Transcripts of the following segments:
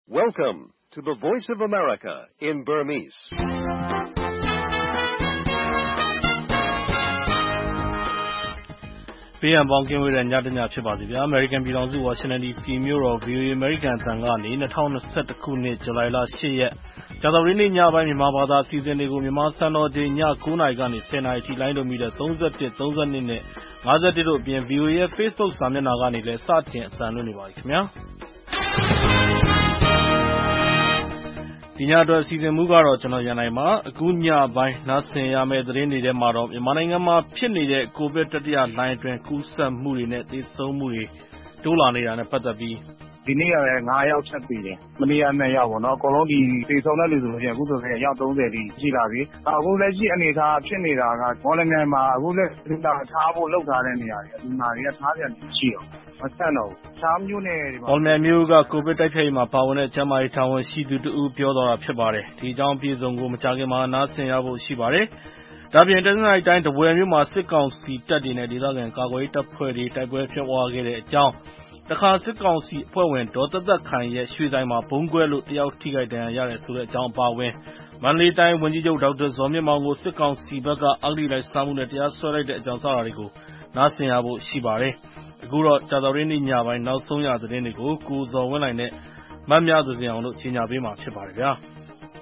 Welcome to the Voice of America in Burmese. ။ PM ပေါင်းကင်းဝေးတဲ့ညတညဖြစ်ပါစေဗျာ။ American ပြည်ထောင်စု Washington DC မြို့တော် VOA အမေရိကန်အသံကနေ2021ခုနှစ်ဇူလိုင်လ8ရက်ကြာသပတေးနေ့ညပိုင်းမြန်မာဘာသာအစီအစဉ်တွေကိုမြန်မာစံတော်ချိန်ည9:00နာရီကနေ10:00နာရီထိလိုင်းဒိုမီတာ31 32နဲ့ 51တို့အပြင် VOA ရဲ့ Facebook စာမျက်နှာကနေလည်းစတင်အသံလွှင့်နေပါပြီခင်ဗျာ။ဒီညအတွက်စီစဉ်မှုကတော့ကျွန်တော်ရန်နိုင်ပါအခုညပိုင်းနားဆင်ရမယ့်သတင်းတွေထဲမှာတော့မြန်မာနိုင်ငံမှာဖြစ်နေတဲ့ကိုဗစ်တတိယလှိုင်းအတွင်းကူးစက်မှုတွေနဲ့သေဆုံးမှုတွေတိုးလာနေတာနဲ့ပတ်သက်ပြီးဒီနေ့ကလည်း9ယောက်ချက်ပြီးတယ်။မနေ့က2ယောက်ပေါ့နော်။အကုန်လုံးဒီသေဆုံးတဲ့လူဆိုရင်အခုဆိုရင်အယောက်30တိရှိလာပြီ။အခုလက်ရှိအနေထားဖြစ်နေတာကမော်လမြိုင်မှာအခုလက်ရှိထားဖို့လုပ်ထားတဲ့နေရာတွေဒီမှာတွေကထားပြန်ရှိတော့မဆန့်တော့ဘူး။ချားမျိုးနဲ့ဒီမှာမော်လမြိုင်မျိုးကကိုဗစ်တိုက်ဖျက်ရေးမှာပါဝင်တဲ့ကျန်းမာရေးတာဝန်ရှိသူတူပြောသွားတာဖြစ်ပါတယ်။ဒီအကြောင်းအပြည့်အစုံကိုမကြာခင်မှာနားဆင်ရဖို့ရှိပါတယ်။ဒါပြင်တနင်္သာရီတိုင်းတပွဲမြို့မှာစစ်ကောင်စီတပ်တွေနဲ့ဒေသခံကာကွယ်ရေးတပ်ဖွဲ့တွေတိုက်ပွဲဖြစ်ပွားခဲ့တဲ့အကြောင်းတခါစစ်ကောင်စီအဖွဲ့ဝင်ဒေါ်သက်သက်ခိုင်ရဲ့ရွှေဆိုင်မှာဘုံကွဲလို့တယောက်ထိခိုက်ဒဏ်ရာရတယ်ဆိုတဲ့အကြောင်းအပါအဝင်မန္တလေးတိုင်းဝန်ကြီးချုပ်ဒေါက်တာဇော်မြင့်မောင်ကိုစစ်ကောင်စီဘက်ကအဂတိလိုက်စားမှုနဲ့တရားစွဲလိုက်တဲ့အကြောင်းစတာတွေကိုနားဆင်ရဖို့ရှိပါတယ်။အခုတော့ကြာသပတေးနေ့ညပိုင်းနောက်ဆုံးရသတင်းတွေကိုကိုဇော်ဝင်းနိုင်နဲ့မမြသူစင်အောင်တို့ကြီးညာပေးမှာဖြစ်ပါတယ်ဗျာ။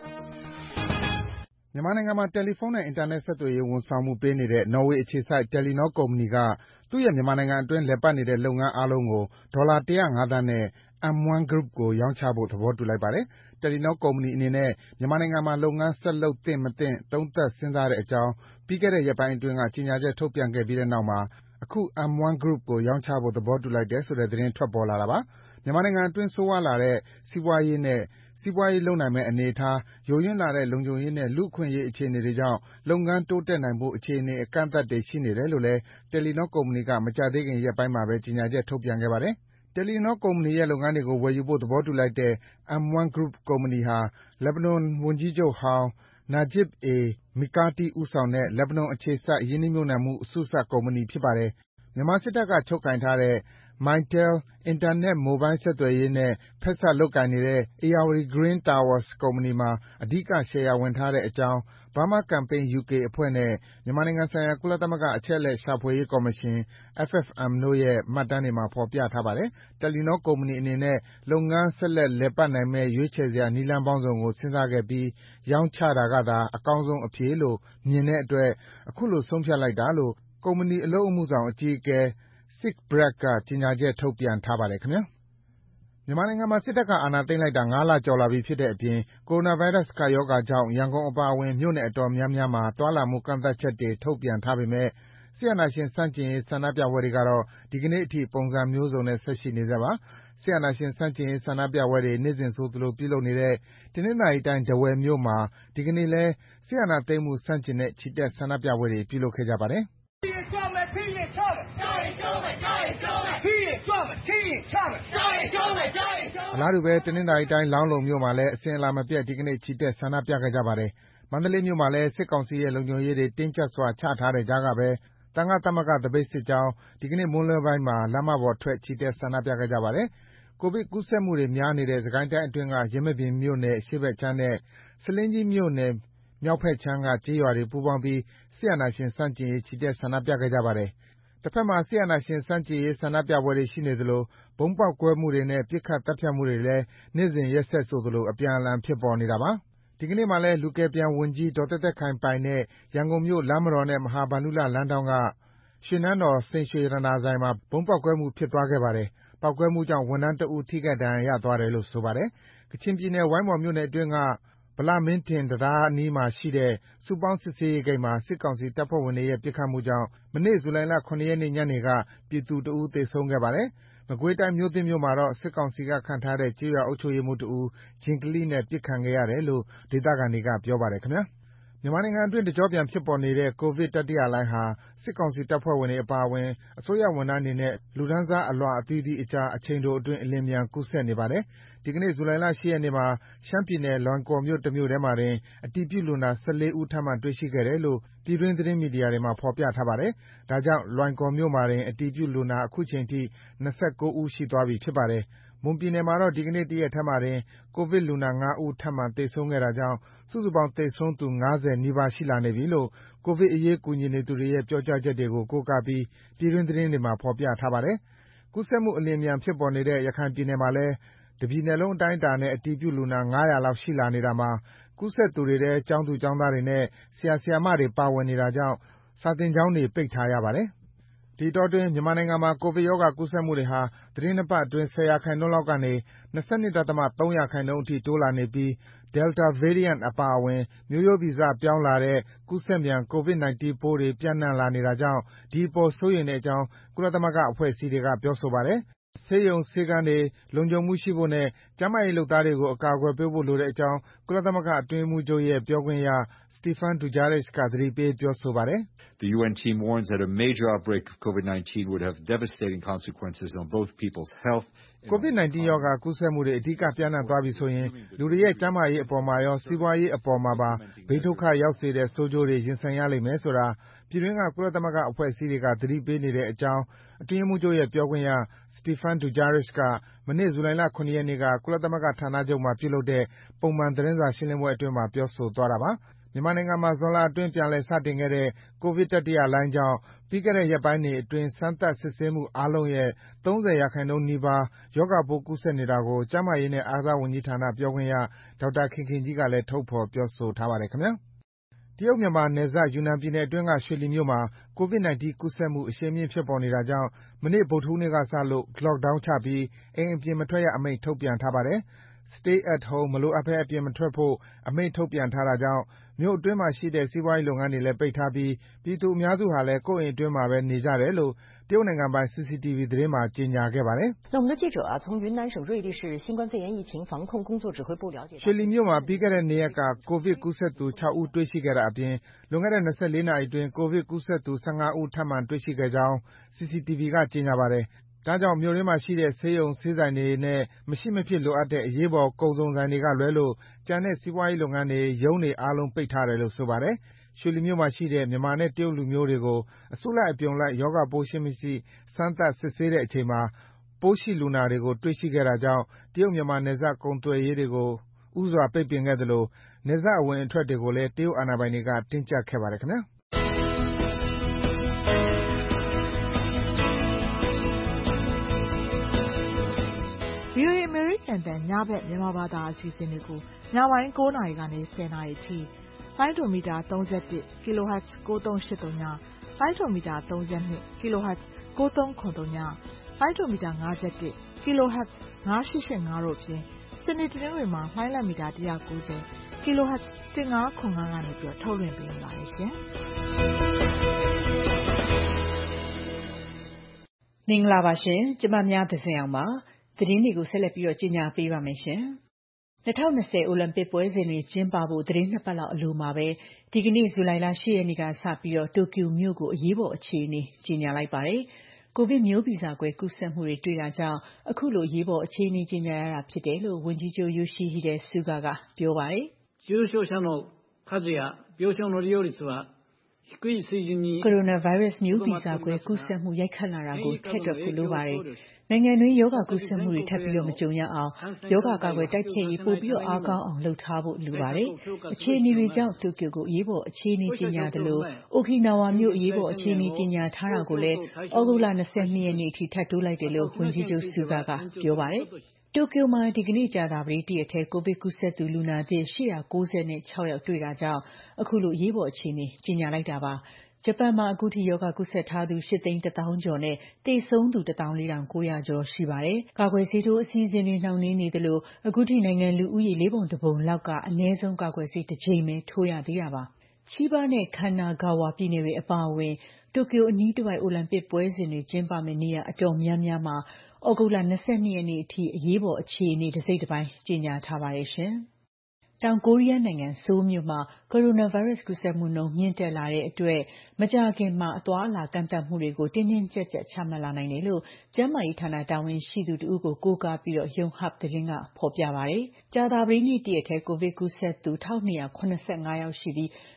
မြန်မာနိုင်ငံမှာတယ်လီဖုန်းနဲ့အင်တာနက်ဆက်သွယ်ရေးဝန်ဆောင်မှုပေးနေတဲ့နော်ဝေအခြေစိုက်တယ်လီနောကုမ္ပဏီကသူ့ရဲ့မြန်မာနိုင်ငံအတွင်းလည်ပတ်နေတဲ့လုပ်ငန်းအားလုံးကိုဒေါ်လာ105သန်းနဲ့ M1 Group ကိုရောင်းချဖို့သဘောတူလိုက်ပါတယ်။တယ်လီနောကုမ္ပဏီအနေနဲ့မြန်မာနိုင်ငံမှာလုပ်ငန်းဆက်လုပ်သင့်မသင့်သုံးသပ်စဉ်းစားတဲ့အကြောင်းပြီးခဲ့တဲ့ရက်ပိုင်းအတွင်းကကြေညာချက်ထုတ်ပြန်ခဲ့ပြီးတဲ့နောက်မှာအခု M1 Group ကိုရောင်းချဖို့သဘောတူလိုက်တယ်ဆိုတဲ့သတင်းထွက်ပေါ်လာတာပါ။မြန်မာနိုင်ငံအတွင်းဆိုးဝါးလာတဲ့စီးပွားရေးနဲ့စီးပွားရေးလုပ်နိုင်မယ့်အနေအထား၊ယိုယွင်းလာတဲ့လုံခြုံရေးနဲ့လူ့အခွင့်အရေးအခြေအနေတွေကြောင့်လုပ်ငန်းတိုးတက်နိုင်ဖို့အခြေအနေအကန့်အသတ်တွေရှိနေတယ်လို့လည်းတယ်လီနောကုမ္ပဏီကမကြာသေးခင်ရက်ပိုင်းမှာပဲကြေညာချက်ထုတ်ပြန်ခဲ့ပါတယ်။တယ်လီနောကုမ္ပဏီရဲ့လုပ်ငန်းတွေကိုဝယ်ယူဖို့သဘောတူလိုက်တဲ့ M1 Group ကုမ္ပဏီဟာလက်ဘနွန်ဝန်ကြီးချုပ်ဟောင်း Najib Mikati ဦးဆောင်တဲ့လက်ဘနွန်အခြေစိုက်ရင်းနှီးမြှုပ်နှံမှုအစုစပ်ကုမ္ပဏီဖြစ်ပါတယ်။မြန်မာစစ်တပ်ကချုပ်ကိုင်ထားတဲ့ Mytel အင်တာနက်မိုဘိုင်းဆက်သွယ်ရေးနဲ့ဖက်စပ်လုပ်ကိုင်နေတဲ့ Ayeyarwady Green Towers ကုမ္ပဏီမှာအဓိကရှယ်ယာဝင်ထားတဲ့အကြောင်း Burma Campaign UK အဖွဲ့နဲ့မြန်မာနိုင်ငံဆိုင်ရာကုလသမဂ္ဂအချက်အလက်ရှာဖွေရေးကော်မရှင် FFM တို့ရဲ့မှတ်တမ်းတွေမှာဖော်ပြထားပါတယ်။တယ်လီနောကုမ္ပဏီအနေနဲ့လုပ်ငန်းဆက်လက်လည်ပတ်နိုင်မယ့်ရွေးချယ်စရာနည်းလမ်းပေါင်းစုံကိုစဉ်းစားခဲ့ပြီးရောင်းချတာကသာအကောင်းဆုံးအဖြေလို့မြင်တဲ့အတွက်အခုလိုဆုံးဖြတ်လိုက်တာလို့ကုမ္ပဏီအလုပ်အမှုဆောင်အကြီးအကဲ Sid Barrett ကကြေညာချက်ထုတ်ပြန်ထားပါတယ်ခင်ဗျာ။မြန်မာနိုင်ငံမှာစစ်တပ်ကအာဏာသိမ်းလိုက်တာ5လကျော်လာပြီဖြစ်တဲ့အပြင်ကိုရိုနာဗိုင်းရပ်စ်ကပ်ရောဂါကြောင့်ရန်ကုန်အပါအဝင်မြို့နယ်အတော်များများမှာသွားလာမှုကန့်သတ်ချက်တွေထုတ်ပြန်ထားပေမယ့်စစ်အာဏာရှင်ဆန့်ကျင်ရေးဆန္ဒပြပွဲတွေကတော့ဒီကနေ့အထိပုံစံမျိုးစုံနဲ့ဆက်ရှိနေဆဲပါ။စစ်အာဏာရှင်ဆန့်ကျင်ရေးဆန္ဒပြပွဲတွေနေ့စဉ်ဆိုသလိုပြုလုပ်နေတဲ့တနင်္သာရီတိုင်းထားဝယ်မြို့မှာဒီကနေ့လည်းစစ်အာဏာသိမ်းမှုဆန့်ကျင်တဲ့ချီတက်ဆန္ဒပြပွဲတွေပြုလုပ်ခဲ့ကြပါတယ်။အလားတူပဲတနင်္သာရီတိုင်းလောင်းလုံမြို့မှာလည်းအစဉ်အလာမပြတ်ဒီကနေ့ချီတက်ဆန္ဒပြခဲ့ကြပါတယ်။မန္တလေးမြို့မှာလည်းစစ်ကောင်စီရဲ့လုံခြုံရေးတွေတင်းကျပ်စွာချထားတဲ့ကြားကပဲသံဃသမဂ္ဂသပိတ်စစ်ကြောင်းဒီကနေ့မွန်းလွဲပိုင်းမှာလမ်းမပေါ်ထွက်ချီတက်ဆန္ဒပြခဲ့ကြပါတယ်။ကိုဗစ်ကူးစက်မှုတွေများနေတဲ့စစ်ကိုင်းတိုင်းအတွင်းကယင်းမာပင်မြို့နယ်အရှေ့ဘက်ခြမ်းနဲ့ဆားလင်းကြီးမြို့နယ်မြောက်ဘက်ခြမ်းကကျေးရွာတွေပူးပေါင်းပြီးစစ်အာဏာရှင်ဆန့်ကျင်ရေးချီတက်ဆန္ဒပြခဲ့ကြပါတယ်။တဖက်မှာစစ်အာဏာရှင်ဆန့်ကျင်ရေးဆန္ဒပြပွဲတွေရှိနေသလိုဗုံးပေါက်ကွဲမှုတွေနဲ့ပစ်ခတ်သတ်ဖြတ်မှုတွေလည်းနေ့စဉ်ရက်ဆက်ဆိုသလိုအပြန်အလှန်ဖြစ်ပေါ်နေတာပါ။ဒီကနေ့မှာလည်းလူကယ်ပြန်ဝန်ကြီးဒေါ်သက်သက်ခိုင်ပိုင်တဲ့ရန်ကုန်မြို့လမ်းမတော်နဲ့မဟာဗန္ဓုလလမ်းထောင့်ကရွှေနန်းတော်စိန်ရွှေရတနာဆိုင်မှာဗုံးပေါက်ကွဲမှုဖြစ်သွားခဲ့ပါတယ်။ပေါက်ကွဲမှုကြောင့်ဝန်ထမ်းတဦးထိခိုက်ဒဏ်ရာရသွားတယ်လို့ဆိုပါတယ်။ကချင်ပြည်နယ်ဝိုင်းမော်မြို့နယ်အတွင်းကဗလမင်းထင်တံတားအနီးမှာရှိတဲ့စုပေါင်းစစ်ဆေးရေးဂိတ်မှာစစ်ကောင်စီတပ်ဖွဲ့ဝင်တွေရဲ့ပစ်ခတ်မှုကြောင့်မနေ့ဇူလိုင်လ7ရက်နေ့ညနေကပြည်သူတဦးသေဆုံးခဲ့ပါတယ်။မကွေးတိုင်းမြို့သစ်မြို့မှာတော့စစ်ကောင်စီကခန့်ထားတဲ့ကျေးရွာအုပ်ချုပ်ရေးမှူးတဦးဂျင်ကလိနဲ့ပစ်ခံခဲ့ရတယ်လို့ဒေသခံတွေကပြောပါတယ်ခင်ဗျာ။မြန်မာနိုင်ငံအတွင်းတကျော့ပြန်ဖြစ်ပေါ်နေတဲ့ကိုဗစ်တတိယလှိုင်းဟာစစ်ကောင်စီတပ်ဖွဲ့ဝင်တွေအပါအဝင်အစိုးရဝန်ထမ်းတွေနဲ့လူတန်းစားအလွှာအသီးသီးအကြားအချိန်တိုအတွင်းအလျင်အမြန်ကူးစက်နေပါတယ်။ဒီကနေ့ဇူလိုင်လ8ရက်နေ့မှာရှမ်းပြည်နယ်လွိုင်ကော်မြို့တမြို့ထဲမှာတင်အတည်ပြုလူနာ14ဦးထပ်မံတွေ့ရှိခဲ့တယ်လို့ပြည်တွင်းသတင်းမီဒီယာတွေမှာဖော်ပြထားပါတယ်။ဒါကြောင့်လွိုင်ကော်မြို့မှာတင်အတည်ပြုလူနာအခုချိန်ထိ29ဦးရှိသွားပြီဖြစ်ပါတယ်။မွန်ပြည်နယ်မှာတော့ဒီကနေ့တရက်ထဲမှာတင်ကိုဗစ်လူနာ5ဦးထပ်မံသေဆုံးခဲ့တာကြောင့်စုစုပေါင်းသေဆုံးသူ90နီးပါးရှိလာနေပြီလို့ကိုဗစ်အရေးကူညီနေသူတွေရဲ့ပြောကြားချက်တွေကိုကိုးကားပြီးပြည်တွင်းသတင်းတွေမှာဖော်ပြထားပါတယ်။ကူးစက်မှုအလျင်အမြန်ဖြစ်ပေါ်နေတဲ့ရခိုင်ပြည်နယ်မှာလည်းတပြည်နယ်လုံးအတိုင်းအတာနဲ့အတည်ပြုလူနာ900လောက်ရှိလာနေတာမှာကူးစက်သူတွေထဲကျောင်းသူကျောင်းသားတွေနဲ့ဆရာဆရာမတွေပါဝင်နေတာကြောင့်စာသင်ကျောင်းတွေပိတ်ထားရပါတယ်။ဒီအတောအတွင်းမြန်မာနိုင်ငံမှာကိုဗစ်ရောဂါကူးစက်မှုတွေဟာသီတင်းနှစ်ပတ်အတွင်း10%လောက်ကနေ22.3%အထိတိုးလာနေပြီး Delta Variant အပါအဝင်မျိုးရိုးဗီဇပြောင်းလဲလာတဲ့ကူးစက်မြန် COVID-19 ပိုးတွေပျံ့နှံ့လာနေတာကြောင့်ဒီအပေါ်စိုးရိမ်တဲ့အကြောင်းကုလသမဂ္ဂအဖွဲ့အစည်းတွေကပြောဆိုပါတယ်။ဆေးရုံဆေးခန်းတွေလုံခြုံမှုရှိဖို့နဲ့ကျန်းမာရေးလုပ်သားတွေကိုအကာအကွယ်ပေးဖို့လိုတဲ့အကြောင်းကုလသမဂ္ဂအတွင်းရေးမှူးချုပ်ရဲ့ပြောခွင့်ရ Stéphane Dujarric ကသတိပေးပြောဆိုပါတယ်။ The UN team warns that a major outbreak of COVID-19 would have devastating consequences on both people's health. COVID-19 ရောဂါကူးစက်မှုတွေအဓိကပျံ့နှံ့သွားပြီဆိုရင်လူတွေရဲ့ကျန်းမာရေးအပေါ်မှာရောစီးပွားရေးအပေါ်မှာပါဘေးဒုက္ခရောက်စေတဲ့ဆိုးကျိုးတွေရင်ဆိုင်ရလိမ့်မယ်ဆိုတာပြည်တွင်းကကုလသမဂ္ဂအဖွဲ့အစည်းတွေကသတိပေးနေတဲ့အကြောင်းအတွင်းရေးမှူးချုပ်ရဲ့ပြောခွင့်ရ Stéphane Dujarric ကမနေ့ဇူလိုင်လ7ရက်နေ့ကကုလသမဂ္ဂဌာနချုပ်မှာပြုလုပ်တဲ့ပုံမှန်သတင်းစာရှင်းလင်းပွဲအတွင်းပြောဆိုသွားတာပါ။မြန်မာနိုင်ငံမှာဇွန်လအတွင်းပြန်လည်စတင်ခဲ့တဲ့ကိုဗစ်တတိယလှိုင်းကြောင့်ပြီးခဲ့တဲ့ရက်ပိုင်းတွေအတွင်းစမ်းသပ်စစ်ဆေးမှုအားလုံးရဲ့30%နီးပါးရောဂါပိုးကူးစက်နေတာကိုကျန်းမာရေးနဲ့အားကစားဝန်ကြီးဌာနပြောခွင့်ရဒေါက်တာခင်ခင်ကြီးကလည်းထုတ်ဖော်ပြောဆိုထားပါတယ်ခင်ဗျာ။တရုတ်-မြန်မာနယ်စပ်ယူနန်ပြည်နယ်အတွင်းကရွှေလီမြို့မှာ COVID-19 ကူးစက်မှုအရှိန်မြင့်ဖြစ်ပေါ်နေတာကြောင့်မနေ့ဗုဒ္ဓဟူးနေ့ကစလို့ Lockdown ချပြီးအိမ်အပြင်မထွက်ရအမိန့်ထုတ်ပြန်ထားပါတယ်။ Stay at home မလိုအပ်ဘဲအပြင်မထွက်ဖို့အမိန့်ထုတ်ပြန်ထားတာကြောင့်မြို့အတွင်းမှာရှိတဲ့စီးပွားရေးလုပ်ငန်းတွေလည်းပိတ်ထားပြီးပြည်သူအများစုဟာလည်းကိုယ့်အိမ်အတွင်းမှာပဲနေကြတယ်လို့တရုတ်နိုင်ငံပိုင် CCTV သတင်းမှာကြေညာခဲ့ပါတယ်။ရွှေလီမြို့မှာပြီးခဲ့တဲ့2ရက်ကကိုဗစ်ကူးစက်သူ6ဦးတွေ့ရှိခဲ့တာအပြင်လွန်ခဲ့တဲ့24နာရီအတွင်းကိုဗစ်ကူးစက်သူ15ဦးထပ်မံတွေ့ရှိခဲ့ကြောင်း CCTV ကကြေညာပါတယ်။ဒါကြောင့်မြို့တွင်းမှာရှိတဲ့ဆေးရုံဆေးဆိုင်တွေနဲ့မရှိမဖြစ်လိုအပ်တဲ့အရေးပေါ်ကုန်စုံဆိုင်တွေကလွဲလို့ကျန်တဲ့စီးပွားရေးလုပ်ငန်းတွေရုံးတွေအားလုံးပိတ်ထားတယ်လို့ဆိုပါတယ်။ရွှေလီမြို့မှာရှိတဲ့မြန်မာနဲ့တရုတ်လူမျိုးတွေကိုအစုလိုက်အပြုံလိုက်ရောဂါပိုးရှိမရှိစမ်းသပ်စစ်ဆေးတဲ့အချိန်မှာပိုးရှိလူနာတွေကိုတွေ့ရှိခဲ့တာကြောင့်တရုတ်-မြန်မာနယ်စပ်ကုန်သွယ်ရေးတွေကိုဦးစွာပိတ်ပင်ခဲ့သလိုနယ်စပ်အဝင်အထွက်တွေကိုလည်းတရုတ်အာဏာပိုင်တွေကတင်းကျပ်ခဲ့ပါတယ်ခင်ဗျာ။ VOA အမေရိကန်တန်ညဘက်မြန်မာဘာသာအစီအစဉ်တွေကိုညပိုင်း9နာရီကနေ10နာရီအထိလိုင်းဒိုမီတာ31 kHz 9383ညလိုင်းဒိုမီတာ32 kHz 9393ညလိုင်းဒိုမီတာ51 kHz 9885တို့ဖြင့်စနေတနင်္ဂနွေမှာလိုင်းလံမီတာ190 kHz 1505ကနေထုတ်လွှင့်ပေးနေပါတယ်ရှင်မင်္ဂလာပါရှင်ကျမများသဇင်အောင်ပါသတင်းတွေကိုဆက်လက်ပြီးကြီးညာပေးပါမယ်ရှင်2020အိုလံပစ်ပွဲစဉ်တွေကျင်းပဖို့သတင်းနှစ်ပတ်လောက်အလိုမှာပဲဒီကနေ့ဇူလိုင်လ10ရက်နေ့ကစပြီးတိုကျိုမြို့ကိုအရေးပေါ်အခြေအနေကြီးညာလိုက်ပါတယ်ကိုဗစ်မျိုးဗီဇကွဲကူးစက်မှုတွေတွေ့တာကြောင့်အခုလိုအရေးပေါ်အခြေအနေကြီးညာရတာဖြစ်တယ်လို့ဝန်ကြီးချုပ် Yoshihide Suga ကပြောပါတယ်重症者の数や病床の利用率は低い水準にကိုရိုနာဗိုင်းရပ်စ်မျိုးဗီဇကွဲကူးစက်မှုရိုက်ခတ်လာတာကိုထည့်တွက်ဖို့လိုပါတယ်နိုင်ငံတွင်းယောဂကူးစက်မှုတွေထပ်ပြီးမကြုံရအောင်ယောဂကာကွယ်တိုက်ဖျက်ရေးပိုပြီးအားကောင်းအောင်လုပ်ထားဖို့လိုပါတယ်အခြေအနေတွေကြောင့်တိုကျိုကိုအရေးပေါ်အခြေအနေကြီးညာတယ်လို့အိုကီနာဝါမြို့အရေးပေါ်အခြေအနေကြီးညာထားတာကိုလည်းဩဂုတ်လ22ရက်နေ့အထိထပ်တိုးလိုက်တယ်လို့ဝန်ကြီးချုပ် Suga ကပြောပါတယ်တိုကျိုမှာဒီကနေ့ကြာသပတေးတရက်ထဲကိုဗစ်ကူးစက်သူလူနာသစ်896ယောက်တွေ့တာကြောင့်အခုလိုအရေးပေါ်အခြေအနေကြီးညာလိုက်တာပါဂျပန်မှာအခုထိယောဂကူးစက်ထားသူ8,100,000 ကျော်နဲ့သေဆုံးသူ 14,900 ကျော်ရှိပါတယ်။ကာကွယ်ဆေးထိုးအစီအစဉ်တွေနှောင့်နှေးနေသလိုအခုထိနိုင်ငံလူဦးရေ4ပုံ1ပုံလောက်ကအနည်းဆုံးကာကွယ်ဆေးတစ်ကြိမ်ပဲထိုးရသေးတာပါ။ချီဘာနဲ့ခန္နာဂါဝါပြည်နယ်တွေအပါအဝင်တိုကျိုအနီးတစ်ဝိုက်အိုလံပစ်ပွဲစဉ်တွေကျင်းပမယ့်နေရာအတော်များများမှာဩဂုတ်လ22ရက်နေ့အထိအရေးပေါ်အခြေအနေတစ်စိတ်တစ်ပိုင်းကြေညာထားပါတယ်ရှင်။တောင်ကိုရီးယားနိုင်ငံဆိုးလ်မြို့မှာကိုရိုနာဗိုင်းရပ်စ်ကူးစက်မှုနှုန်းမြင့်တက်လာတဲ့အတွက်မကြာခင်မှာအသွားအလာကန့်သတ်မှုတွေကိုတင်းတင်းကျပ်ကျပ်ချမှတ်လာနိုင်တယ်လို့ကျန်းမာရေးဌာနတာဝန်ရှိသူတဦးကိုကိုးကားပြီးYonhapသတင်းကဖော်ပြပါတယ်။ကြာသပတေးနေ့တရက်ထဲကိုဗစ်ကူးစက်သူ1285ယောက်ရှိပြီး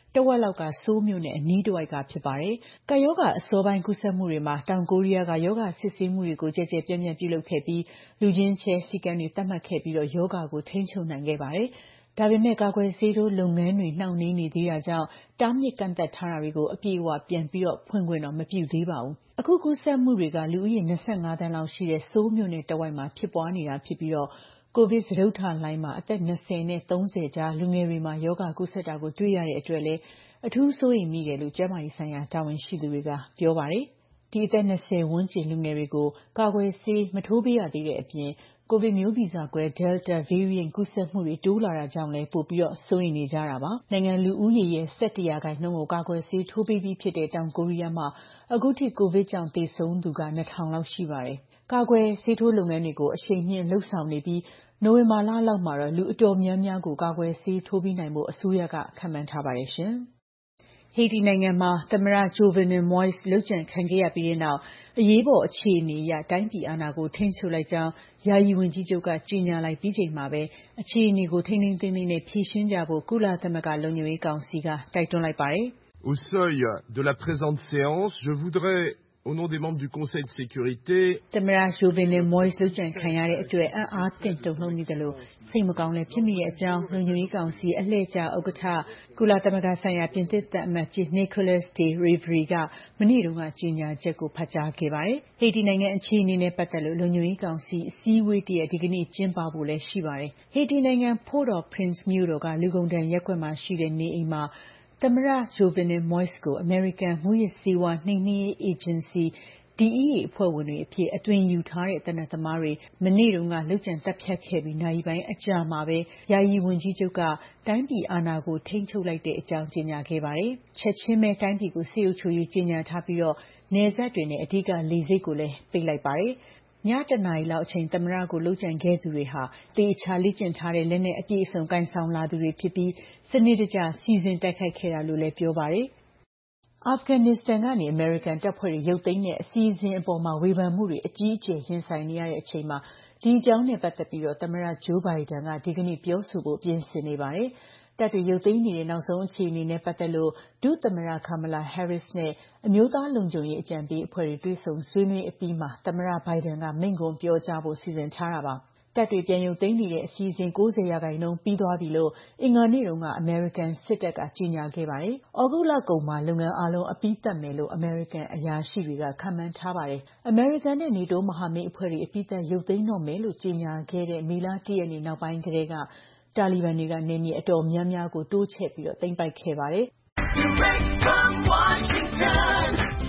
တဝက်လောက်ကဆိုးမြို့နဲ့အနီးတစ်ဝိုက်ကဖြစ်ပါတယ်။ကပ်ရောဂါအစောပိုင်းကူးစက်မှုတွေမှာတောင်ကိုရီးယားကရောဂါစစ်ဆေးမှုတွေကိုကြဲကြဲပြန့်ပြန့်ပြုလုပ်ခဲ့ပြီးလူချင်းချဲစည်းကမ်းတွေသတ်မှတ်ခဲ့ပြီးရောဂါကိုထိန်းချုပ်နိုင်ခဲ့ပါတယ်။ဒါပေမဲ့ကာကွယ်ဆေးထိုးလုပ်ငန်းတွေနှောင့်နှေးနေသေးတာကြောင့်တားမြစ်ကန့်သတ်ထားတာတွေကိုအပြည့်အဝပြန်ပြီးဖွင့်ခွင့်တော့မပြုသေးပါဘူး။အခုကူးစက်မှုတွေကလူဦးရေ25 သန်းလောက်ရှိတဲ့ဆိုးမြို့နယ်တဝိုက်မှာဖြစ်ပွားနေတာဖြစ်ပြီးကိုဗစ်စတုတ္ထလှိုင်းမှာအသက်20နဲ့30ကြားလူငယ်တွေမှာရောဂါကူးစက်တာကိုတွေ့ရတဲ့အတွက်လည်းအထူးစိုးရိမ်မိတယ်လို့ကျန်းမာရေးဆိုင်ရာတာဝန်ရှိသူတွေကပြောပါတယ်။ဒီအသက်20ဝန်းကျင်လူငယ်တွေကိုကာကွယ်ဆေးမထိုးပေးရသေးတဲ့အပြင်ကိုဗစ်မျိုးဗီဇကွဲ Delta variant ကူးစက်မှုတွေတိုးလာတာကြောင့်လည်းပိုပြီးစိုးရိမ်နေကြတာပါ။နိုင်ငံလူဦးရေရဲ့17%ကိုကာကွယ်ဆေးထိုးပေးပြီးဖြစ်တဲ့တောင်ကိုရီးယားမှာအခုထိကိုဗစ်ကြောင့်သေဆုံးသူက2000လောက်ရှိပါတယ်။ကာကွယ်ဆေးထိုးလုပ်ငန်းတွေကိုအရှိန်မြှင့်လှုပ်ဆောင်နေပြီးနိုဝင်ဘာလလောက်မှာတော့လူအတော်များများကိုကာကွယ်ဆေးထိုးပေးနိုင်ဖို့အစိုးရကခန့်မှန်းထားပါတယ်ရှင်။ဟေတီနိုင်ငံမှာသမ္မတ Jovenel Moïse လုပ်ကြံခံခဲ့ရပြီးတဲ့နောက်အရေးပေါ်အခြေအနေအရတိုင်းပြည်အာဏာကိုထိန်းချုပ်လိုက်ကြောင်းယာယီဝန်ကြီးချုပ်ကကြေညာလိုက်ပြီးချိန်မှာပဲအခြေအနေကိုထိန်းသိမ်းသိမ်းနဲ့ဖြေရှင်းကြဖို့ကုလသမဂ္ဂလုံခြုံရေးကောင်စီကတိုက်တွန်းလိုက်ပါတယ်။ Au seuil de la présente séance, je voudrais au nom des membres du Conseil de sécurité သမ္မတ Jovenel Moïse လုပ်ကြံခံရတဲ့အတွက်အံ့အားသင့်တုန်လှုပ်နေတယ်လို့စိတ်မကောင်းလည်းဖြစ်မိတဲ့အကြောင်းလုံခြုံရေးကောင်စီအလှည့်ကျဥက္ကဋ္ဌကုလသမဂ္ဂဆိုင်ရာပြင်သစ်သံအမတ်ကြီး Nicolas de Rivière ကမနေ့တုန်းကကြေညာချက်ကိုဖတ်ကြားခဲ့ပါတယ်။ဟေတီနိုင်ငံအခြေအနေနဲ့ပတ်သက်လို့လုံခြုံရေးကောင်စီအစည်းအဝေးတရက်ဒီကနေ့ကျင်းပဖို့လည်းရှိပါတယ်။ဟေတီနိုင်ငံ Port-au-Prince မြို့တော်ကလူကုန်တန်းရပ်ကွက်မှာရှိတဲ့နေအိမ်မှာသမ္မတ Jovenel Moïse ကိုအမေရိကန်မူးယစ်ဆေးဝါးနှိမ်နင်းရေးအေဂျင်စီ DEA အဖွဲ့ဝင်တွေအဖြစ်အသွင်ယူထားတဲ့သေနတ်သမားတွေမနေ့တုန်းကလုပ်ကြံသတ်ဖြတ်ခဲ့ပြီးနာရီပိုင်းအကြာမှာပဲယာယီဝန်ကြီးချုပ်ကတိုင်းပြည်အာဏာကိုထိန်းချုပ်လိုက်တဲ့အကြောင်းကြေညာခဲ့ပါတယ်။ချက်ချင်းပဲတိုင်းပြည်ကိုစစ်အုပ်ချုပ်ရေးကြေညာထားပြီးနယ်စပ်တွေနဲ့အဓိကလေဆိပ်ကိုလည်းပိတ်လိုက်ပါတယ်။ည1 နာရီလောက်အချိန်သမ္မတကိုလုပ်ကြံခဲ့သူတွေဟာတေချာလေ့ကျင့်ထားတဲ့လက်နက်အပြည့်အစုံကင်ဆောင်လာသူတွေဖြစ်ပြီးစနစ်တကျစီစဉ်တိုက်ခိုက်ခဲ့တာလို့လည်းပြောပါတယ်။အာဖဂန်နစ္စတန်ကနေအမေရိကန်တပ်ဖွဲ့တွေရုပ်သိမ်းတဲ့အစီအစဉ်အပေါ်ဝေဖန်မှုတွေအကြီးအကျယ်ရင်ဆိုင်နေရတဲ့အချိန်မှာဒီအကြောင်းနဲ့ပတ်သက်ပြီးသမ္မတ Joe Biden ကဒီကနေ့ပြောဆိုဖို့ပြင်ဆင်နေပါတယ်။တပ်တွေရုပ်သိမ်းနေတဲ့နောက်ဆုံးအခြေအနေနဲ့ပတ်သက်လို့ဒုသမ္မတ Kamala Harris နဲ့အမျိုးသားလုံခြုံရေးအကြံပေးအဖွဲ့တွေတွေ့ဆုံဆွေးနွေးအပြီးမှာသမ္မတ Biden ကမိန့်ခွန်းပြောကြားဖို့စီစဉ်ထားတာပါ။တပ်တွေပြန်ရုပ်သိမ်းနေတဲ့အစီအစဉ်90%ပြီးသွားပြီလို့အင်္ဂါနေ့တုန်းကအမေရိကန်စစ်တပ်ကကြေညာခဲ့ပါတယ်။ဩဂုတ်လကုန်မှာလုပ်ငန်းအားလုံးအပြီးသတ်မယ်လို့အမေရိကန်အရာရှိတွေကခန့်မှန်းထားပါတယ်။အမေရိကန်နဲ့နေတိုးမဟာမိတ်အဖွဲ့တွေအပြီးသတ်ရုပ်သိမ်းတော့မယ်လို့ကြေညာခဲ့တဲ့မေလ1 ရက်နေ့နောက်ပိုင်းကတည်းကတာလီဘန်တွေကနယ်မြေအတော်များများကိုတိုးချဲ့ပြီးသိမ်းပိုက်ခဲ့ပါတယ်။ Direct from Washington,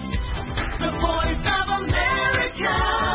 the voice of America,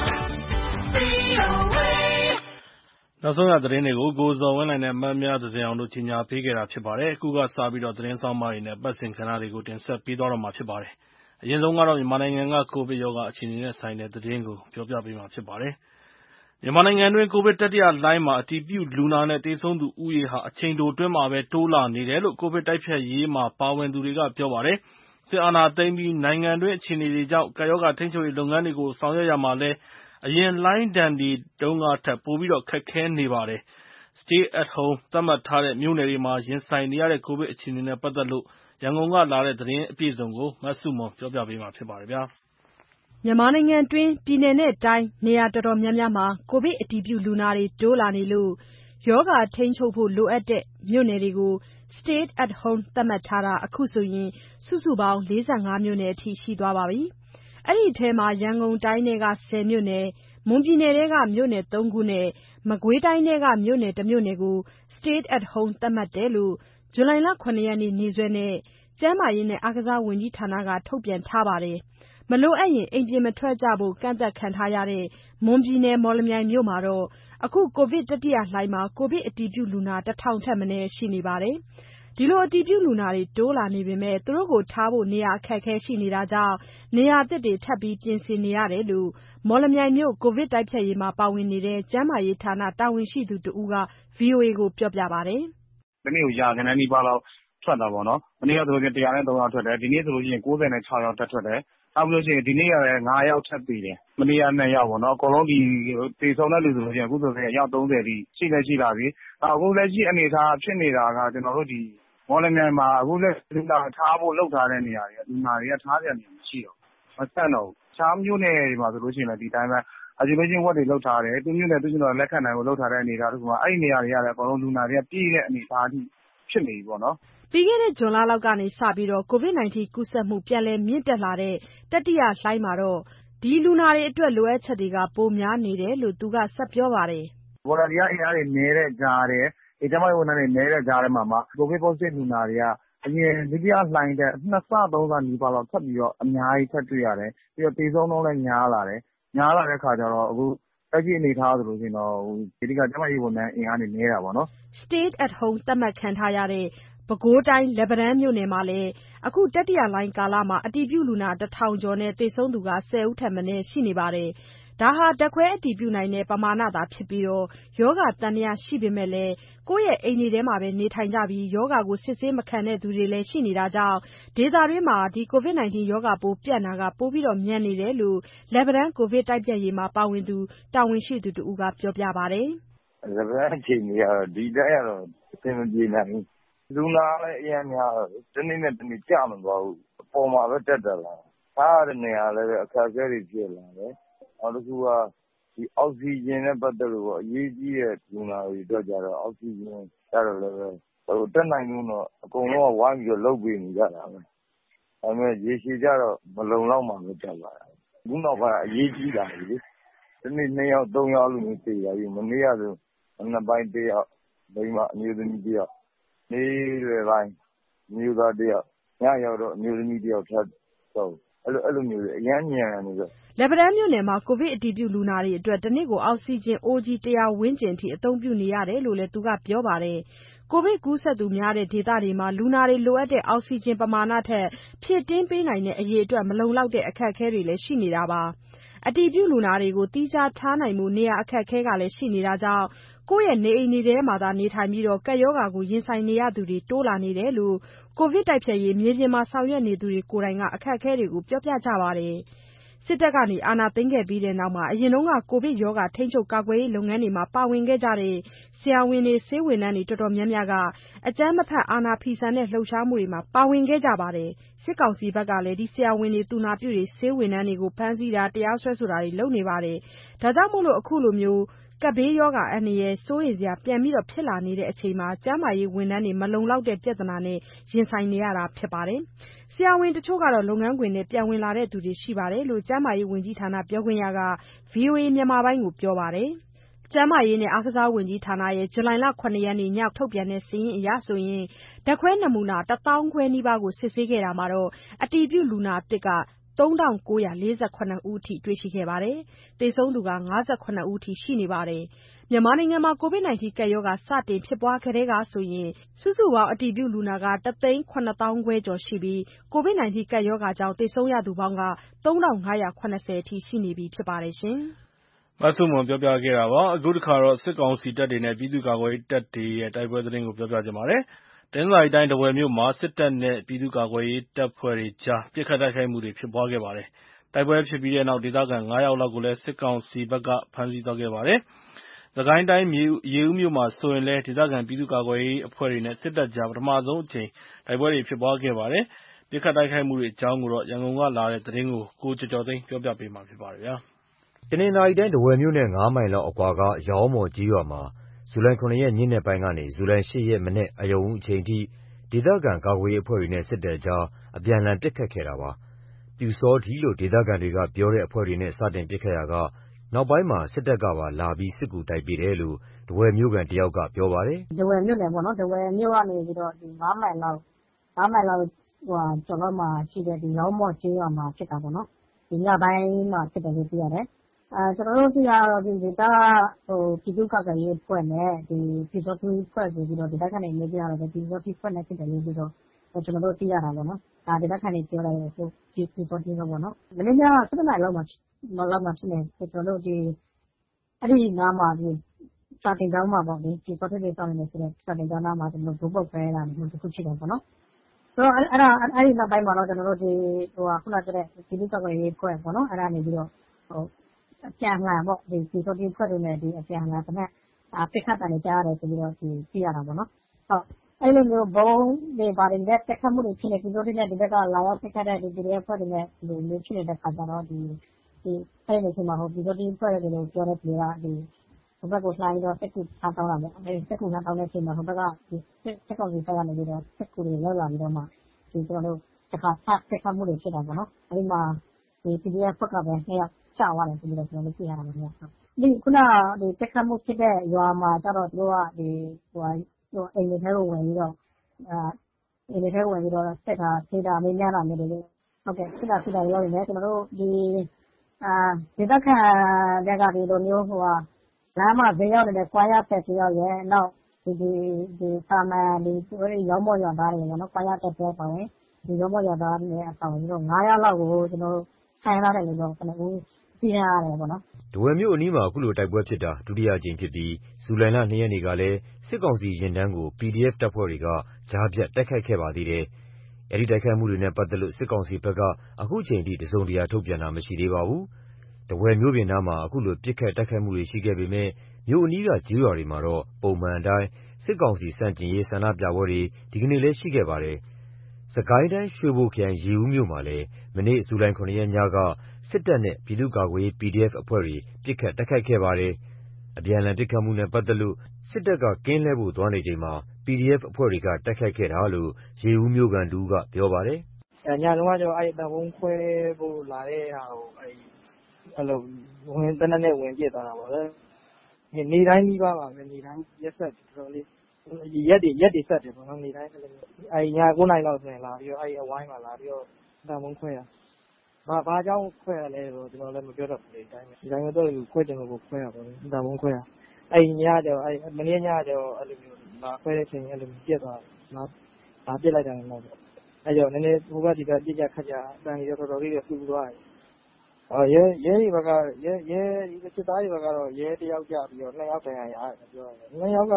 VOA. နောက်ဆုံးရသတင်းတွေကိုကိုဇော်ဝင်းနိုင်နဲ့မတ်မြသဇင်အောင်တို့ကြီးညာပေးခဲ့တာဖြစ်ပါတယ်။အခုကစပြီးသတင်းဆောင်မတွေနဲ့ပတ်စင်ကဏ္ဍတွေကိုတင်ဆက်ပေးသွားတော့မှာဖြစ်ပါတယ်။အရင်ဆုံးကတော့မြန်မာနိုင်ငံကကိုဗစ်ရောဂါအခြေအနေနဲ့ဆိုင်တဲ့သတင်းကိုပြောပြပေးမှာဖြစ်ပါတယ်။မြန်မာနိုင်ငံတွင်းကိုဗစ်တတိယလှိုင်းမှာအတည်ပြုလူနာနဲ့သေဆုံးသူဦးရေဟာအချိန်တိုအတွင်းမှာပဲတိုးလာနေတယ်လို့ကိုဗစ်တိုက်ဖျက်ရေးမှာပါဝင်သူတွေကပြောပါတယ်။စစ်အာဏာသိမ်းပြီးနိုင်ငံတွင်းအခြေအနေတွေကြောင့်ကပ်ရောဂါထိန်းချုပ်ရေးလုပ်ငန်းတွေကိုဆောင်ရွက်ရမှာလည်းအရင်လှိုင်းဒဏ်တွေတုန်းကထက်ပိုပြီးခက်ခဲနေပါတယ်။ Stay at home သတ်မှတ်ထားတဲ့မြို့နယ်တွေမှာရင်ဆိုင်နေရတဲ့ကိုဗစ်အခြေအနေနဲ့ပတ်သက်လို့ရန်ကုန်ကလာတဲ့သတင်းအပြည့်အစုံကိုမဆုမွန်ကပြောပြပေးမှာဖြစ်ပါတယ်။မြန်မာနိုင်ငံတွင်းပြည်နယ်နဲ့တိုင်းနေရာတော်တော်များများမှာကိုဗစ်အတည်ပြုလူနာတွေတိုးလာနေလို့ရောဂါထိန်းချုပ်ဖို့လိုအပ်တဲ့မြို့နယ်တွေကို Stay at home သတ်မှတ်ထားတာအခုဆိုရင်စုစုပေါင်း45မြို့နယ်အထိရှိသွားပါပြီ။အဲဒီထဲမှာရန်ကုန်တိုင်းထဲက10မြို့နယ်၊မွန်ပြည်နယ်ထဲကမြို့နယ်3ခုနဲ့မကွေးတိုင်းထဲကမြို့နယ်1မြို့နယ်ကို Stay at home သတ်မှတ်တယ်လို့ဇူလိုင်လ 7 ရက်နေ့စွဲနဲ့ကျန်းမာရေးနဲ့အားကစားဝန်ကြီးဌာနကထုတ်ပြန်ထားပါတယ်။မလိုအပ်ရင်အိမ်ပြင်မထွက်ကြဖို့ကန့်သတ်ခံထားရတဲ့မွန်ပြည်နယ်မော်လမြိုင်မြို့မှာတော့အခုကိုဗစ်တတိယလှိုင်းမှာကိုဗစ်အတည်ပြုလူနာ 1000 ထက်မနည်းရှိနေပါတယ်။ဒီလိုအတည်ပြုလူနာတွေတိုးလာနေပေမဲ့သူတို့ကိုထားဖို့နေရာအခက်အခဲရှိနေတာကြောင့်နေရာသစ်တွေထပ်ပြီးပြင်ဆင်နေရတယ်လို့မော်လမြိုင်မြို့ကိုဗစ်တိုက်ဖျက်ရေးမှာပါဝင်နေတဲ့ကျန်းမာရေးဌာနတာဝန်ရှိသူတဦးက VOA ကိုပြောပြပါတယ်။ "တနေ့ကိုရာဂဏန်းနီးပါးလောက်ထွက်တာပေါ့နော်။မနေ့ကဆိုရင်103ယောက်ထွက်တယ်။ဒီနေ့ဆိုရင်96ယောက်ထပ်ထွက်တယ်။နောက်ပြီးလို့ရှိရင်ဒီနေ့ကလည်း5ယောက်ထပ်သေတယ်။မနေ့က2ယောက်ပေါ့နော်။အကုန်လုံးဒီသေဆုံးတဲ့လူဆိုရင်အခုဆိုရင်အယောက်30ထိရှိလည်းရှိလာပြီ။အခုလက်ရှိအနေအထားဖြစ်နေတာကကျွန်တော်တို့ဒီမော်လမြိုင်မှာအခုလက်လူနာထားဖို့လုပ်ထားတဲ့နေရာတွေကလူနာတွေကထားပြန်နေမရှိတော့မဆန့်တော့ဘူး။တခြားမြို့နယ်တွေမှာဆိုလို့ရှိရင်လည်းဒီတိုင်းပဲ isolation ward တွေလုပ်ထားတယ်။သူမြို့နယ်သူကျွန်တော်လက်ခံနိုင်ဖို့လုပ်ထားတဲ့အနေအထားတခုမှာအဲ့ဒီနေရာတွေကလည်းအကုန်လုံးလူနာတွေကပြည့်တဲ့အနေအထားအထိဖြစ်နေပြီပေါ့နော်။ပြီးခဲ့တဲ့ဇွန်လလောက်ကနေစပြီး COVID-19 ကူးစက်မှုပြန်လည်မြင့်တက်လာတဲ့တတိယလှိုင်းမှာတော့ဒီလူနာတွေအတွက်လိုအပ်ချက်တွေကပိုများနေတယ်လို့သူကဆက်ပြောပါတယ်။ volunteer အင်အားတွေနည်းတဲ့ကြားတဲ့ကျန်းမာရေးဝန်ထမ်းတွေနည်းတဲ့ကြားထဲမှာမှ COVID positive လူနာတွေကအရင်ဒုတိယလှိုင်းတဲ့2 ဆ 3 ဆနီးပါးလောက်ထပ်ပြီးတော့အများကြီးထပ်တွေ့ရတယ်။ပြီးတော့သေဆုံးနှုန်းလည်းများလာတယ်။များလာတဲ့ခါကျတော့အခုတက်ကြီးအနေထားဆိုလို့ရှိရင်တော့ဒီကကျန်းမာရေးဝန်ထမ်းအင်အားတွေနည်းတာပေါ့နော်။ Stay at home သတ်မှတ်ခံထားရတဲ့ပဲခူးတိုင်းလက်ပံတန်းမြို့နယ်မှာလည်းအခုတတိယလှိုင်းကာလမှာအတည်ပြုလူနာ1000ကျော်နဲ့သေဆုံးသူ10ဦးထက်မနည်းရှိနေပါတယ်။ဒါဟာဓာတ်ခွဲအတည်ပြုနိုင်တဲ့ပမာဏသာဖြစ်ပြီးရောဂါသံသယရှိပေမဲ့လည်းကိုယ့်ရဲ့အိမ်တွေထဲမှာပဲနေထိုင်ကြပြီးရောဂါကိုစစ်ဆေးမခံတဲ့သူတွေလည်းရှိနေတာကြောင့်ဒေသတွင်းမှာCOVID-19 ရောဂါပိုးပြန့်တာကပိုပြီးမြန်နေတယ်လို့လက်ပံတန်းကိုဗစ်တိုက်ဖျက်ရေးမှာပါဝင်သူတာဝန်ရှိသူတဦးကပြောပြပါတယ်။လက်ပံတန်းအခြေအနေကတော့ဒီတိုင်းကတော့အဆင်မပြေနိုင်ဘူး။လူနာလည်းအရင်များတနေ့နဲ့တနေ့ကျမသွားဘူး။အပေါ်မှာပဲတက်လာ။ထားရတဲ့နေရာလည်းအခက်အခဲတွေဖြစ်လာတယ်။နောက်တစ်ခုကဒီအောက်ဆီဂျင်နဲ့ပတ်သက်လို့အရေးကြီးတဲ့လူနာတွေအတွက်ကြတော့အောက်ဆီဂျင်ကျတော့လည်းတက်နိုင်မှုတော့အကုန်လုံးကဝိုင်းပြီးတော့လုပ်ပေးနေကြတာပဲ။ဒါပေမဲ့ရေရှည်ကျတော့မလုံလောက်မှပဲတက်လာတာ။အခုနောက်ပိုင်းအရေးကြီးလာပြီလေ။ဒီနေ့2 ယောက်3 ယောက်လို့သေလာပြီမနေ့ကဆိုနှစ်ပိုင်း1 ယောက်မိန်းမအမျိုးသမီး1 ယောက်နေ့ရွယ်ပိုင်းမျိုးသား1 ယောက်ညရောက်တော့အမျိုးသမီး1 ယောက်ထပ်တော့အဲ့လိုမျိုးအရမ်းညံနေတော့လက်ပံတန်းမြို့နယ်မှာကိုဗစ်အတည်ပြုလူနာတွေအတွက်တနေ့ကိုအောက်ဆီဂျင်အိုးကြီး100ဝန်းကျင်ထိအသုံးပြုနေရတယ်လို့လည်းသူကပြောပါတယ်။ကိုဗစ်ကူးစက်သူများတဲ့ဒေသတွေမှာလူနာတွေလိုအပ်တဲ့အောက်ဆီဂျင်ပမာဏထက်ဖြည့်တင်းပေးနိုင်တဲ့အရေအတွက်မလုံလောက်တဲ့အခက်အခဲတွေလည်းရှိနေတာပါ။အတည်ပြုလူနာတွေကိုသီးခြားထားနိုင်မှုနေရာအခက်အခဲကလည်းရှိနေတာကြောင့်ကိုယ့်ရဲ့နေအိမ်တွေထဲမှာသာနေထိုင်ပြီးကပ်ရောဂါကိုရင်ဆိုင်နေရသူတွေတိုးလာနေတယ်လို့ကိုဗစ်တိုက်ဖျက်ရေးမြေပြင်မှာဆောင်ရွက်နေသူတွေကိုယ်တိုင်ကအခက်အခဲတွေကိုပြောပြကြပါတယ်။စစ်တပ်ကအာဏာသိမ်းခဲ့ပြီးနောက်အရင်ကကိုဗစ်ရောဂါထိန်းချုပ်ကာကွယ်ရေးလုပ်ငန်းတွေမှာပါဝင်ခဲ့ကြတဲ့ဆရာဝန်တွေဆေးဝန်ထမ်းတွေတော်တော်များများကအကြမ်းမဖက်အာဏာဖီဆန်တဲ့လှုပ်ရှားမှုတွေမှာပါဝင်ခဲ့ကြပါတယ်။စစ်ကောင်စီဘက်ကလည်းဆရာဝန်တွေသူနာပြုတွေဆေးဝန်ထမ်းတွေကိုဖမ်းဆီးတာတရားစွဲဆိုတာတွေလုပ်နေပါတယ်။ဒါကြောင့်အခုလိုကပ်ဘေးရောဂါအန္တရာယ်စိုးရိမ်စရာပြန်ဖြစ်လာနေချိန်မှာကျန်းမာရေးဝန်ထမ်းတွေမလုံလောက်တဲ့ပြဿနာနဲ့ရင်ဆိုင်နေရတာဖြစ်ပါတယ်။ဆရာဝန်တချို့ကတော့လုပ်ငန်းခွင်ထဲပြန်ဝင်လာတဲ့သူတွေရှိတယ်လို့ကျန်းမာရေးဝန်ကြီးဌာနပြောခွင့်ရက VOA မြန်မာပိုင်းကိုပြောပါတယ်။ကျန်းမာရေးနဲ့အားကစားဝန်ကြီးဌာနရဲ့ဇူလိုင်လ 7 ရက်နေ့ညထုတ်ပြန်တဲ့စာရင်းအရဆိုရင်ဓာတ်ခွဲနမူနာ1,500 ခွဲနီးပါးကိုစစ်ဆေးခဲ့တာမှာအတည်ပြုလူနာအသစ်က3948 ဦးထိတွေ့ရှိခဲ့ပါတယ်။သေဆုံးသူ58ဦးထိရှိနေပါတယ်။မြန်မာနိုင်ငံမှာကိုဗစ်ကပ်ရောဂါစတင်ဖြစ်ပွားခဲ့တဲ့ကဆိုရင်စုစုပေါင်းအတည်ပြုလူနာ 1,750,000 ခွဲကျော်ရှိပြီးကိုဗစ်ကပ်ရောဂါကြောင့်သေဆုံးရသူပေါင်း 3,570 အထိရှိနေပြီဖြစ်ပါတယ်။မဆုမွန်ပြောပြခဲ့တာပါ။အခုတခါတော့စစ်ကောင်စီတပ်တွေနဲ့ပြည်သူ့ကာကွယ်ရေးတပ်တွေရဲ့တိုက်ပွဲသတင်းကိုပြောပြချင်ပါတယ်။တနင်္သာရီတိုင်းထားဝယ်မြို့မှာစစ်တပ်နဲ့ပြည်သူ့ကာကွယ်ရေးတပ်ဖွဲ့တွေကြားပစ်ခတ်တိုက်ခိုက်မှုတွေဖြစ်ပွားခဲ့ပါတယ်။တိုက်ပွဲဖြစ်ပြီးတဲ့နောက်ဒေသခံ5 ယောက်လောက်ကိုလည်းစစ်ကောင်စီဘက်ကဖမ်းဆီးသွားခဲ့ပါတယ်။စစ်ကိုင်းတိုင်းရေဦးမြို့မှာဆိုရင်လည်းဒေသခံပြည်သူ့ကာကွယ်ရေးအဖွဲ့တွေနဲ့စစ်တပ်ကြားပထမဆုံးအကြိမ်တိုက်ပွဲတွေဖြစ်ပွားခဲ့ပါတယ်။ပစ်ခတ်တိုက်ခိုက်မှုတွေအကြောင်းရန်ကုန်ကလာတဲ့သတင်းကိုကိုကျော်ကျော်သိန်းပြောပြပေးမှာဖြစ်ပါတယ်။တနင်္သာရီတိုင်းထားဝယ်မြို့နဲ့5 မိုင်လောက်အကွာကရောင်းမော်ကျေးရွာမှာဇူလိုင် 7 ရက်ညနေပိုင်းကနေဇူလိုင် 8 ရက်မနက်အရုဏ်ဦးအချိန်ထိဒေသခံကာကွယ်ရေးအဖွဲ့တွေနဲ့စစ်တပ်ကြားအပြန်အလှန်ပစ်ခတ်ခဲ့တာပါ။ပျူစောထီလို့ဒေသခံတွေကပြောတဲ့အဖွဲ့တွေနဲ့စတင်ပစ်ခတ်ရာကနောက်ပိုင်းမှာစစ်တပ်ကပါလာပြီးစစ်ကူတိုက်ပေးတယ်လို့ထားဝယ်မြို့ခံတယောက်ကပြောပါတယ်။ထားဝယ်မြို့နယ်ပေါ့နော်ထားဝယ်မြို့ကနေပြီးတော့5 မိုင်လောက်ကျော်လောက်မှာရှိတဲ့ရောင်းမော်ကျေးရွာမှာဖြစ်တာပေါ့နော်။ညပိုင်းမှာဖြစ်တယ်လို့သိရတယ်။ကျွန်တော်တို့သိရတော့ဒီဒေသပြည်သူ့ကာကွယ်ရေးအဖွဲ့နဲ့ပျူစောထီအဖွဲ့ဆိုပြီးတော့ဒေသခံတွေနေပြရတယ်ပျူစောထီအဖွဲ့နဲ့ဖြစ်တယ်လို့ပြီးတော့ကျွန်တော်တို့သိရတာပေါ့နော်။ဒေသခံတွေပြောတယ်ပျူစောထီပေါ့နော်။မနေ့ည7 နာရီလောက်မှာဖြစ်နေကျွန်တော်တို့အဲ့ဒီနားမှာစာတင်ကျောင်းမှာပေါ့လေပျူစောထီတွေစောင့်နေတယ်ဆိုတော့စာတင်ကျောင်းနားမှာကျွန်တော်တို့ဘုတ်ပဲလာတယ်တခုဖြစ်တယ်ပေါ့နော်။ဆိုတော့အဲ့ဒီနောက်ပိုင်းမှာတော့ကျွန်တော်တို့ခုနကတဲ့ပြည်သူ့ကာကွယ်ရေးအဖွဲ့ပေါ့နော်။အဲ့ဒါနေပြီးတော့အပြန်အလှန်ပေါ့ပျူစောထီအဖွဲ့တွေနဲ့အပြန်အလှန်တနက်ပစ်ခတ်တာတွေကြားရတယ်ဆိုပြီးတော့သိရတာပေါ့နော်။ဟုတ်အဲ့လိုမျိုးဘုံတွေဘာတွေနဲ့တက်ခတ်မှုတွေဖြစ်နေပြီးတော့ဒီဘက်ကလာရောက်တက်ခတ်တဲ့ဒီ PDF ဖွဲ့တွေနဲ့ဒီလိုမျိုးဖြစ်နေတဲ့ခါကျတော့ဒီအဲ့ဒီအချိန်မှာပြီးတော့ဒီဖွဲ့တွေလို့ပြောတဲ့ပြည်ကဟိုဘက်ကိုလှမ်းပြီးတော့တက်ကူထားတောင်းတာပေါ့အဲ့တက်ကူထားတောင်းတဲ့အချိန်မှာဟိုဘက်ကဒီတက်ကောင်စီဘက်ကနေပြီးတော့တက်ကူတွေလောက်လာပြီးတော့မှဒီကျွန်တော်တို့တစ်ခါတက်ခတ်မှုတွေဖြစ်တာပေါ့နော်အဲ့ဒီမှာဒီ PDF ဖွဲ့ကပဲနှစ်ယောက်ကျသွားတယ်ဆိုပြီးတော့ကျွန်တော်တို့သိရတာပေါ့နော်ဒီခုနဒီတက်ခတ်မှုဖြစ်တဲ့ရွာမှာကျတော့တို့ကဒီအိမ်တွေထဲကိုဝင်ပြီးတော့အိမ်တွေထဲဝင်ပြီးတော့ဆက်တာဖေးတာမင်းများတာမျိုးတွေဟုတ်ကဲ့ဖြစ်တာရောနေတယ်ကျွန်တော်တို့ဒီဒေသခံတွေကဒီလိုမျိုးလမ်းမှာဈေးရောက်နေတဲ့ကွာရဖက်စီရောက်ရဲ့နောက်ဒီသာမန်ဒီရောမောရွာသားတွေပေါ့နော်ကွာရတက်တဲ့ပေါ့ဝင်ဒီရောမောရွာသားတွေအဆောင်ပြီးတော့900လောက်ကိုကျွန်တော်တို့ထိုင်လာတယ်လို့ကျွန်တော်တို့သိရတယ်ပေါ့နော်ထားဝယ်မြို့အနီးမှာအခုလိုတိုက်ပွဲဖြစ်တာဒုတိယအကြိမ်ဖြစ်ပြီးဇူလိုင်လ 2 ရက်နေ့ကလည်းစစ်ကောင်စီယာဉ်တန်းကို PDF တပ်ဖွဲ့တွေကကြားဖြတ်တိုက်ခိုက်ခဲ့ပါသေးတယ်။အဲဒီတိုက်ခိုက်မှုတွေနဲ့ပတ်သက်လို့စစ်ကောင်စီဘက်ကအခုချိန်ထိတစုံတရာထုတ်ပြန်တာမရှိသေးပါဘူး။ထားဝယ်မြို့ပြင်နားမှာအခုလိုပစ်ခတ်တိုက်ခိုက်မှုတွေရှိခဲ့ပေမဲ့မြို့အနီးကကျေးရွာတွေမှာတော့ပုံမှန်အတိုင်းစစ်ကောင်စီဆန့်ကျင်ရေးဆန္ဒပြပွဲတွေဒီကနေ့လည်းရှိခဲ့ပါတယ်။စစ်ကိုင်းတိုင်းရွှေဘိုခရိုင်ရေဦးမြို့မှာလည်းမနေ့ဇူလိုင် 7 ရက်ညကစစ်တပ်နဲ့ပြည်သူ့ကာကွယ်ရေး PDF အဖွဲ့တွေပစ်ခတ်တိုက်ခိုက်ခဲ့ပါတယ်။အပြန်အလှန်ပစ်ခတ်မှုနဲ့ပတ်သက်လို့စစ်တပ်ကကင်းလှည့်ဖို့သွားနေချိန်မှာ PDF အဖွဲ့တွေကတိုက်ခိုက်ခဲ့တာလို့ရေဦးမြို့ခံတဦးကပြောပါတယ်။ညတုန်းကကျတော့အဲ့တံပုံးခွဲဖို့လာတဲ့ဟာကိုအဲ့လိုဝင်တနက်နဲ့ဝင်ပြစ်သွားတာပေါ့လေ။နေတိုင်းကြီးပါပဲနေတိုင်းရက်ဆက်တော်လေးရက်တွေဆက်တယ်ပေါ့နော်နေတိုင်းအဲ့လိုအဲ့ည9 နာရီလောက်ဆိုရင်လာပြီးတော့အဲ့အဝိုင်းမှာလာပြီးတော့တံပုံးခွဲတာဘာကြောင့်ခွဲရလဲဆိုတော့ကျွန်တော်လည်းမပြောတတ်ဘူးလေဒီတိုင်းတော့ခွဲတယ်လို့ခွဲရပါဘူးတံပုံးခွဲတာအဲ့ညကျတော့အဲ့မနေ့ညကျတော့အဲ့လိုမျိုးလာခွဲတဲ့ချိန်အဲ့လိုပြက်သွားလာပြစ်လိုက်တာလည်းမဟုတ်ဘူးအဲ့ကြောင့်နည်းနည်းဟိုဘက်ဒီကပြစ်ကြခတ်ကြအတန်ကြီးတော့တော်တော်လေးဆူသွားတယ်ရဲဒီဘက်ကရဲဒီစစ်သားတွေဘက်ကတော့ရဲတယောက်ကြပြီးတော့2ယောက်တန်ရရတယ်ပြောရတယ်2ယောက်က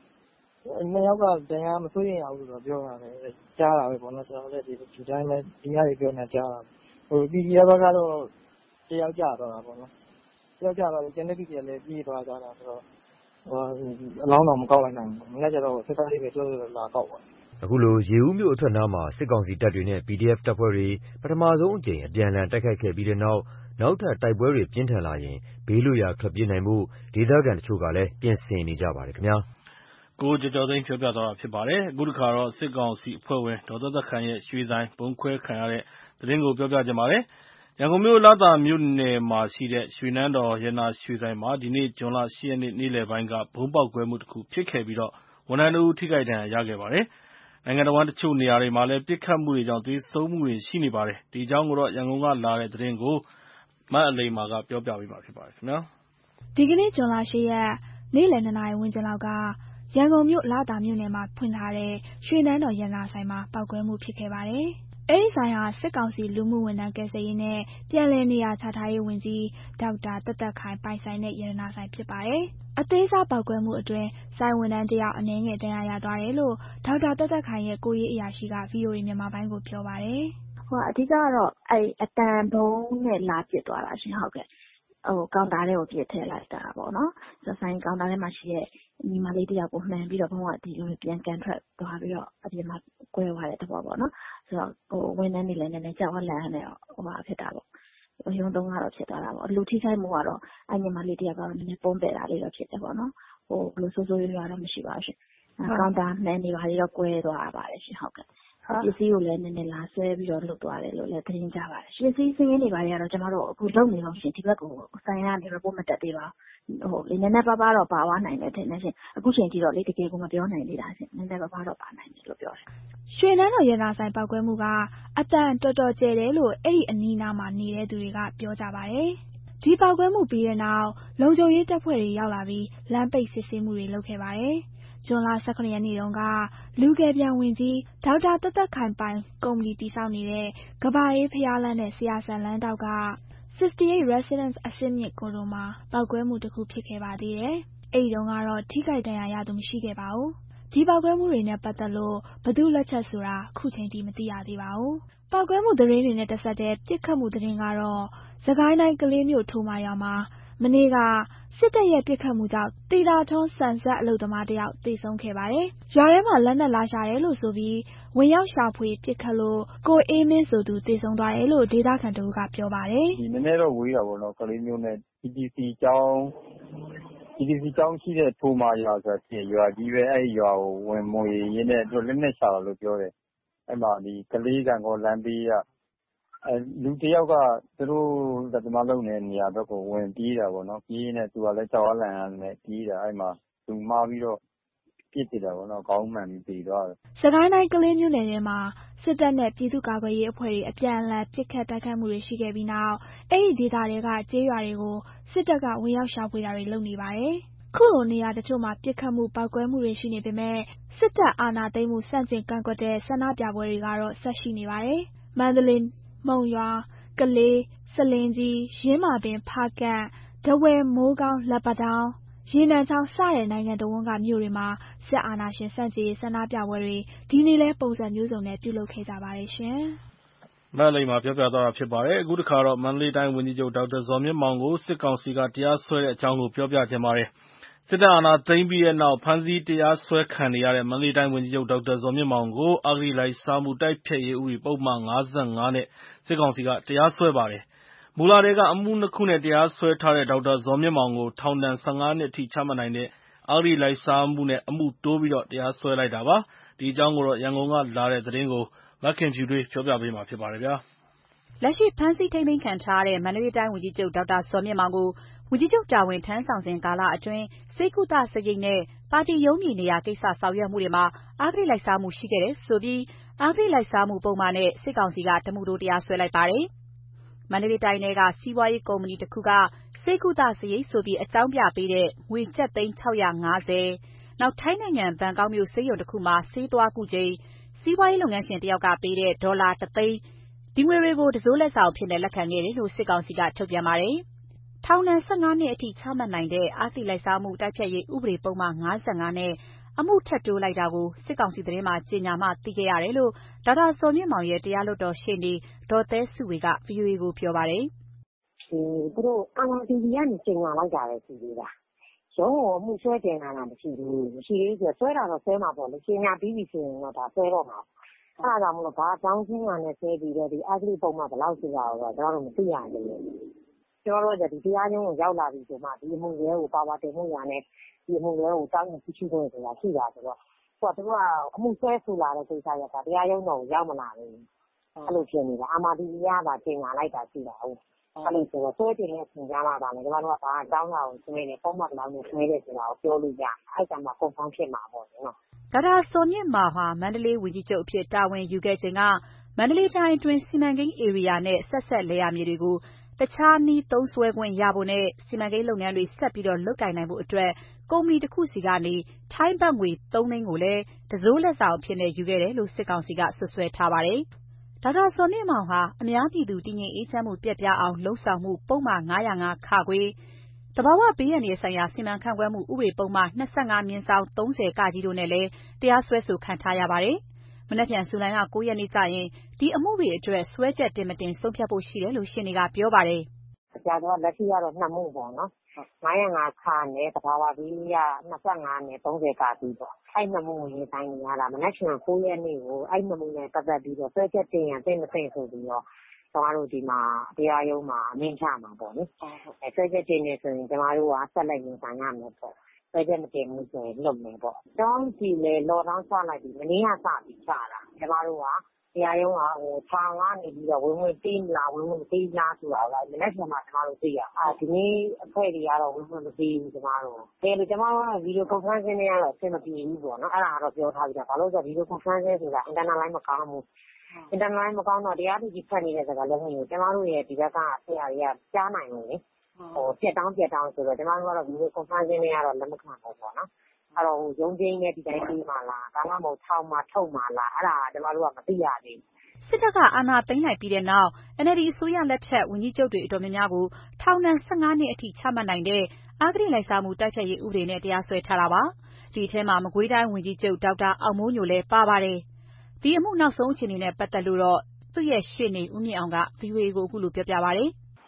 တရားမစိုးရင်ရဘူးလို့ပြောရတယ်ကြားတာပဲပေါ့နော်ကျွန်တော်လည်းဒီတိုင်းပဲဒီညတွေပြောနေကြားတာဟိုပြည်ဘက်ကတော့တယောက်ကြတော့တာပေါ့နော်တယောက်ကြတော့ကျန်တဲ့ပြည်လည်းပြေးသွားကြတာဆိုတော့အလောင်းတော်မကောက်လိုက်နိုင်ဘူး။မနေ့ကျတော့စစ်သားလေးပဲလာကောက်သွားတယ်။အခုလိုရေဦးမြို့အထွက်နားမှာစစ်ကောင်စီတပ်တွေနဲ့ PDF တပ်ဖွဲ့တွေပထမဆုံးအကြိမ်အပြန်အလှန်တိုက်ခိုက်ခဲ့ပြီးတဲ့နောက်ထပ်တိုက်ပွဲတွေပြင်းထန်လာရင်ဘေးလွတ်ရာထွက်ပြေးနိုင်ဖို့ဒေသခံတချို့ကလည်းပြင်ဆင်နေကြပါတယ်ခင်ဗျာ။ကိုကျော်သိန်းပြောပြသွားတာဖြစ်ပါတယ်။အခုတစ်ခါတော့စစ်ကောင်စီအဖွဲ့ဝင်ဒေါ်သက်သက်ခိုင်ရဲ့ရွှေဆိုင်ဘုံခွဲခံရတဲ့သတင်းကိုပြောပြချင်ပါတယ်။ရန်ကုန်မြို့လသာမြို့နယ်မှာရှိတဲ့ရွှေနန်းတော်ရတနာရွှေဆိုင်မှာဒီနေ့ဇွန်လ 8 ရက်နေ့နေ့လယ်ပိုင်းကဗုံးပေါက်ကွဲမှုတစ်ခုဖြစ်ခဲ့ပြီးဝန်ထမ်းတစ်ဦးထိခိုက်ဒဏ်ရာရခဲ့ပါတယ်။နိုင်ငံတော်ဝန်တချို့နေရာတွေမှာလည်းပစ်ခတ်မှုတွေကြောင့်သေဆုံးမှုတွေရှိနေပါတယ်။ဒီအကြောင်းကိုရန်ကုန်ကလာတဲ့သတင်းကိုမအလိမ္မာကပြောပြပေးမှာဖြစ်ပါတယ်ခင်ဗျာ။ဒီကနေ့ဇွန်လ 8 ရက်နေ့လယ် 2 နာရီဝန်းကျင်လောက်ကရန်ကုန်မြို့လသာမြို့နယ်မှာဖွင့်ထားတဲ့ရွှေနန်းတော်ရတနာဆိုင်မှာပေါက်ကွဲမှုဖြစ်ခဲ့ပါတယ်။အဲဒီဆိုင်ဟာစစ်ကောင်စီလူမှုဝန်ထမ်းကယ်ဆယ်ရေးနဲ့ပြန်လည်နေရာချထားရေးဝန်ကြီးဒေါက်တာသက်သက်ခိုင်ပိုင်ဆိုင်တဲ့ရတနာဆိုင်ဖြစ်ပါတယ်။အသေးစားပေါက်ကွဲမှုအတွင်းဆိုင်ဝန်ထမ်းတယောက်အနည်းငယ်ဒဏ်ရာရသွားတယ်လို့ဒေါက်တာသက်သက်ခိုင်ရဲ့ကိုရေးအရာရှိက VOA မြန်မာပိုင်းကိုပြောပါတယ်။အဓိကတော့အဲ့အတန်ဘုံနဲ့လာပစ်သွားတာရှင်ဟုတ်ကဲ့။ကောင်တာလေးကိုပြစ်ထည့်လိုက်တာပေါ့နော်။ဆိုင်ကောင်တာထဲမှာရှိတဲ့ညီမလေးတယောက်ကိုမှန်ပြီးတော့ဘုံကဒီလိုပြန်ကန်ထွက်သွားပြီးတော့အပြင်မှာကွဲသွားတဲ့သဘောပေါ့နော်။ဆိုတော့ဝန်ထမ်းတွေလည်းနည်းနည်းကြောက်လန့်နေဖြစ်တာပေါ့။ရုံးတုံးကတော့ဖြစ်သွားတာပေါ့။လူထိခိုက်မှုကတော့အဲ့ညီမလေးတယောက်ကတော့နည်းနည်းပုံးပဲ့တာလေးတော့ဖြစ်တယ်ပေါ့နော်။ဘယ်လိုဆိုးဆိုးရွားရွားတော့မရှိပါဘူးရှင်။ကောင်တာမှန်နေပါလေတော့ကွဲသွားပါတယ်ရှင်ဟုတ်ကဲ့။ပစ္စည်းကိုလည်းနည်းနည်းလာဆွဲပြီးတော့လွတ်သွားတယ်လို့လည်းသတင်းကြပါတယ်။ပစ္စည်းစင်းရင်းတွေပါတွေကတော့ကျမတို့အခုလုံနေလို့ရှင်ဒီဘက်ကိုဆိုင်ရနေ report မတက်သေးပါဘူး။နည်းနည်းပါးပါးတော့ပါသွားနိုင်တယ်ထင်တယ်ရှင်။အခုချိန်ထိတော့လေတကယ်ကိုမပြောနိုင်သေးတာရှင်။နည်းနည်းပါးပါးတော့ပါနိုင်တယ်လို့ပြောတယ်။ရွှေနန်းတော်ရတနာဆိုင်ပေါက်ကွဲမှုကအတန်တော်တော်ကျယ်တယ်လို့အဲ့ဒီအနီးနားမှာနေတဲ့သူတွေကပြောကြပါတယ်။ဒီပေါက်ကွဲမှုပြီးတဲ့နောက်လုံခြုံရေးတပ်ဖွဲ့တွေရောက်လာပြီးလမ်းပိတ်စစ်ဆေးမှုတွေလုပ်ခဲ့ပါတယ်။ဇွန်လ 18 ရက်နေ့တုန်းကလူကယ်ပြန်ဝန်ကြီးဒေါက်တာသက်သက်ခိုင်ပိုင်ကုမ္ပဏီတည်ဆောက်နေတဲ့ကဘာအေးဖျားလမ်းနဲ့ဆရာဆန်လမ်းတောက်က68 Residence အဆင့်မြင့်ကွန်ဒိုမှာပေါက်ကွဲမှုတစ်ခုဖြစ်ခဲ့ပါသေးတယ်။အဲဒီတုန်းကတော့ထိခိုက်ဒဏ်ရာရသူမရှိခဲ့ပါဘူး။ဒီပေါက်ကွဲမှုတွေနဲ့ပတ်သက်လို့ဘယ်သူလက်ချက်ဆိုတာခုချိန်ထိမသိရသေးပါဘူး။ပေါက်ကွဲမှုသတင်းတွေနဲ့တဆက်တည်းပစ်ခတ်မှုသတင်းကတော့စစ်ကိုင်းတိုင်းကလေးမြို့ထိုမာရွာမှာမနေ့ကစစ်တပ်ရဲ့ပစ်ခတ်မှုကြောင့်သီတာထွန်းဆန်စက်အလုပ်သမားတစ်ယောက်သေဆုံးခဲ့ပါတယ်။ရွာထဲမှာလက်နက်လာရှာတယ်လို့ဆိုပြီးဝင်ရောက်ရှာဖွေပစ်ခတ်လို့ကိုအေးမင်းဆိုသူသေဆုံးသွားတယ်လို့ဒေသခံတို့ကပြောပါတယ်။ဒီနည်းနည်းတော့ဝေးတာပေါ့နော်ကလေးမျိုးနဲ့ GTC ကျောင်းရှိတဲ့ထိုမာရွာဆိုတာဖြစ်ရွာကြီးပဲအဲ့ရွာကိုဝင်မွေရင်းနဲ့သူလက်နက်ရှာတာလို့ပြောတယ်။အဲ့မှာဒီကလေးကံကောလမ်းဘေးကလူတစ်ယောက်ကသူတို့လက်သမားလုပ်နေတဲ့နေရာဘက်ကိုဝင်ပြေးတာပေါ့နော်ပြေးနေသူကလည်းကြောက်လန့်နဲ့ပြေးတာအဲ့မှာသူမှားပြီးတော့ပြစ်တယ်ပေါ့နော်ခေါင်းမှန်ပြီးပြေးသွားတယ်။စကိုင်းတိုင်းကလေးမြို့နယ်ထဲမှာစစ်တပ်နဲ့ပြည်သူ့ကာကွယ်ရေးအဖွဲ့တွေအပြန်အလှန်ပစ်ခတ်တိုက်ခိုက်မှုတွေရှိခဲ့ပြီးနောက်အဲ့ဒီဒေသတွေကကျေးရွာတွေကိုစစ်တပ်ကဝင်ရောက်ရှာဖွေတာတွေလုပ်နေပါတယ်။ခုလိုနေရာတချို့မှာပစ်ခတ်မှုပောက်ကွဲမှုတွေရှိနေပေမဲ့စစ်တပ်အာဏာသိမ်းမှုစန့်ကျင်ကန့်ကွက်တဲ့ဆန္ဒပြပွဲတွေကတော့ဆက်ရှိနေပါတယ်။မန္တလေးမုံရွာကလေးဆလင်းကြီးရင်းမာပင်ဖားကန့်ထားဝယ်မိုးကောင်းလက်ပံတောင်းရေနံချောင်းစတဲ့နိုင်ငံတော်ဝန်ကမြို့တွေမှာစစ်အာဏာရှင်ဆန့်ကျင်ရေးဆန္ဒပြပွဲတွေဒီနေ့လဲပုံစံမျိုးစုံနဲ့ပြုလုပ်ခဲ့ကြပါတယ်ရှင်။မန္တလေးမှာပြောပြသွားတာဖြစ်ပါတယ်။အခုတစ်ခါတော့မန္တလေးတိုင်းဝန်ကြီးချုပ်ဒေါက်တာဇော်မြင့်မောင်ကိုစစ်ကောင်စီကတရားစွဲတဲ့အကြောင်းကိုပြောပြချင်ပါတယ်။စစ်တပ်အာဏာသိမ်းပြီးတဲ့နောက်ဖမ်းဆီးတရားစွဲခံနေရတဲ့မန္တလေးတိုင်းဝန်ကြီးချုပ်ဒေါက်တာဇော်မြင့်မောင်ကိုအဂတိလိုက်စားမှုတိုက်ဖျက်ရေးဥပဒေပုဒ်မ55နဲ့စစ်ကောင်စီကတရားစွဲပါတယ်။မူလတည်းကအမှု 2 ခုနဲ့တရားစွဲထားတဲ့ဒေါက်တာဇော်မြင့်မောင်ကိုထောင်ဒဏ်15 နှစ်အထိချမှတ်နိုင်တဲ့အဂတိလိုက်စားမှုနဲ့အမှုတိုးပြီးတရားစွဲလိုက်တာပါ။ဒီအကြောင်းကိုရန်ကုန်ကလာတဲ့သတင်းကိုမခင်ဖြူထွေးပြောပြပေးမှာဖြစ်ပါတယ်။လက်ရှိဖမ်းဆီးထိန်းသိမ်းခံထားရတဲ့မန္တလေးတိုင်းဝန်ကြီးချုပ်ဒေါက်တာဇော်မြင့်မောင်ကိုဝန်ကြီးချုပ်တာဝန်ထမ်းဆောင်စဉ်ကာလအတွင်းဆေးကုသစရိတ်နဲ့ပါတီရုံးမြေနေရာကိစ္စဆောင်ရွက်မှုတွေမှာအဂတိလိုက်စားမှုရှိခဲ့တယ်ဆိုပြီးအဂတိလိုက်စားမှုပုံမှန်နဲ့စစ်ကောင်စီကတမှုတိုးတရားစွဲလိုက်ပါတယ်။မန္တလေးတိုင်းထဲကစီးပွားရေးကုမ္ပဏီတစ်ခုကဆေးကုသစရိတ်ဆိုပြီးအကြောင်းပြပေးတဲ့ငွေကျပ်သိန်း650နောက်ထိုင်းနိုင်ငံဘန်ကောက်မြို့ဆေးရုံတစ်ခုမှာဆေးသွားကုချိန်စီးပွားရေးလုပ်ငန်းရှင်တစ်ယောက်ကပေးတဲ့ဒေါ်လာ1 သိန်းဒီငွေတွေကိုတစိုးလက်ဆောင်အဖြစ်နဲ့လက်ခံခဲ့တယ်လို့စစ်ကောင်စီကထုတ်ပြန်ပါတယ်။ထောင်ဒဏ်15 နှစ်အထိချမှတ်နိုင်တဲ့အဂတိလိုက်စားမှုတိုက်ဖျက်ရေးဥပဒေပုဒ်မ55နဲ့အမှုထပ်တိုးလိုက်တာကိုစစ်ကောင်စီသတင်းမှကြေညာမှသိခဲ့ရတယ်လို့ဒေါက်တာဇော်မြင့်မောင်ရဲ့တရားလွှတ်တော်ရှေ့နေဒေါ်သဲစုဝေက VOA ကိုပြောပါတယ်။သူတို့အာဏာတည်ကြီးကနေကြေညာလိုက်တာပဲရှိသေးတာ။ရုံးကိုအမှုဆွဲတင်တာလားမရှိဘူး။မရှိသေးဆိုဆွဲတာတော့ဆွဲမှာပေါ့လေ။ကြေညာပြီးပြီဆိုရင်တော့ဒါဆွဲတော့မှာ။အဲ့ဒါကြောင့်မလို့ဘာအကြောင်းချင်းမှနဲ့ဆွဲပြီးတော့ဒီအဂတိပုံမှန်ဘယ်လောက်ရှိတာတော့ကျွန်တော်တို့မသိရသေးဘူး။ကျွန်တော်တို့ကဒီတရားရုံးကိုရောက်လာပြီဆိုမှဒီအမှုတွေကိုပါဝါတင်မှုရနဲ့ဒီအမှုတွေကိုတောင်းနေရှိခွင့်ဆိုတာရှိတာဆိုတော့သူကအမှုဆွဲဆူလာတဲ့ကိစ္စရတာတရားရုံးတော်ကိုရောက်မလာဘူးအဲ့လိုဖြစ်နေတာအာမတီရတာပြင်လာလိုက်တာရှိတာဟုတ်အဲ့လိုဆိုတော့ဆွဲတင်တဲ့အချိန်ကြမှာပါလေကျွန်တော်တို့ကဘာအကြောင်းအရာကိုဆွဲနေပုံမှန်လောက်နဲ့ဆွဲတယ်ဆိုတာကိုပြောလို့ရအဲ့ဒါမှကွန်ဖောင်းဖြစ်မှာပေါ့နော်ဒေါက်တာဇော်မြင့်မောင်ဟာမန္တလေးဝန်ကြီးချုပ်အဖြစ်တာဝန်ယူခဲ့ချိန်ကမန္တလေးတိုင်းအတွင်းစီမံကိန်းဧရိယာနဲ့ဆက်လည်ယာမြေတွေကိုတခြားနည်းသုံးစွဲခွင့်ရဖို့နဲ့စီမံကိန်းလုပ်ငန်းတွေဆက်ပြီးလုပ်ကိုင်နိုင်ဖို့အတွက်ကုမ္ပဏီတစ်ခုစီကနေထိုင်းဘတ်ငွေ3 သိန်းကိုလည်းတစိုးလက်ဆောင်အဖြစ်နဲ့ယူခဲ့တယ်လို့စစ်ကောင်စီကဆွဆွဲထားပါတယ်။ဒေါက်တာဇော်မြင့်မောင်ဟာအများပြည်သူတည်ငြိမ်အေးချမ်းမှုပျက်ပြားအောင်လှုံ့ဆော်မှုပုံမှန်905ခခွေတဘာဝဘေးရန်ဆိုင်ရာစီမံခန့်ခွဲမှုဥပဒေပုံမှန်25/30 ကကြီးတို့နဲ့လည်းတရားစွဲဆိုခံထားရပါတယ်။မနက်ဖြန်ဇူလိုင်လ9 ရက်နေ့ကျရင်ဒီအမှုတွေအတွက်စွဲချက်တင်မတင်ဆုံးဖြတ်ဖို့ရှိတယ်လို့ရှင်းနေတာပြောပါတယ်။အကြတော့လက်ရှိကတော့2 မှုပေါ့နော်။905ခနဲ့တဘာဝဘေးရ25နဲ့30ကကြီးပေါ့။အဲ့2 မှုကိုရင်ဆိုင်နေရတာမနက်ဖြန်9 ရက်နေ့ကိုအဲ့2 မှုနဲ့ပတ်သက်ပြီးတော့စွဲချက်တင်ရင်တင်မတင်ဆိုပြီးတော့ကျွန်တော်တို့ဒီမှာတရားရုံးမှာအမိန့်ချမှာပေါ့လေ။ဆွဲချက်တင်နေဆိုရင်ကျွန်တော်တို့ကဆက်လက်ရင်ဆိုင်ရမယ်ပေါ့။ဆွဲချက်မတင်ဘူးဆိုရင်လွတ်မယ်ပေါ့။တောင်းစီလေလော်တောင်းချလိုက်ပြီးမနေ့ကစပြီးချတာ။ကျွန်တော်တို့ကတရားရုံးကထောင်ကနေပြီးတော့ဝင်ပေးမလားဝင်မပေးလားဆိုတာကလည်းလက်ချက်မှကျွန်တော်တို့သိရ။ဒီနေ့အဖွဲ့တွေကတော့ဝင်မပေးဘူးကျွန်တော်တို့။ဒါလို့ကျွန်တော်ကဗီဒီယိုကွန်ဖရင့်နဲ့ကတော့အဆင်မပြေဘူးပေါ့နော်။အဲ့ဒါကတော့ပြောထားပြီးတော့ဘာလို့ဆိုဗီဒီယိုကွန်ဖရင့်ဆိုတာအင်တာနက်လိုင်းမကောင်းဘူး။အင်တာနက်လိုင်းမကောင်းတော့တရားသူကြီးဖတ်နေတဲ့စကားလုံးကိုကျွန်တော်တို့ရဲ့ဒီဘက်ကဆရာတွေကကြားနိုင်လို့လေ။ပြက်တောင်းဆိုတော့ကျွန်တော်တို့ကတော့ဗီဒီယိုကွန်ဖရင့်နဲ့ကတော့လက်မခံဘူးပေါ့နော်။အဲ့တော့ရုံးချင်းနဲ့ဒီတိုင်းပြီးမှလားဒါမှမဟုတ်ထောင်မှာထုတ်မှာလားအဲ့ဒါကျွန်တော်တို့ကမသိရသေးဘူးစစ်တပ်ကအာဏာသိမ်းလိုက်ပြီးတဲ့နောက် NLD အစိုးရလက်ထက်ဝန်ကြီးချုပ်တွေအတော်များများကိုထောင်ဒဏ်15 နှစ်အထိချမှတ်နိုင်တဲ့အဂတိလိုက်စားမှုတိုက်ဖျက်ရေးဥပဒေနဲ့တရားစွဲထားတာပါ။ဒီအထဲမှာမကွေးတိုင်းဝန်ကြီးချုပ်ဒေါက်တာအောင်မိုးညိုလည်းပါပါတယ်။ဒီအမှုနောက်ဆုံးအခြေအနေနဲ့ပတ်သက်လို့တော့သူ့ရဲ့ရှေ့နေဦးမြင့်အောင်က VOA ကိုအခုလိုပြောပြပါတယ်။ ဒီ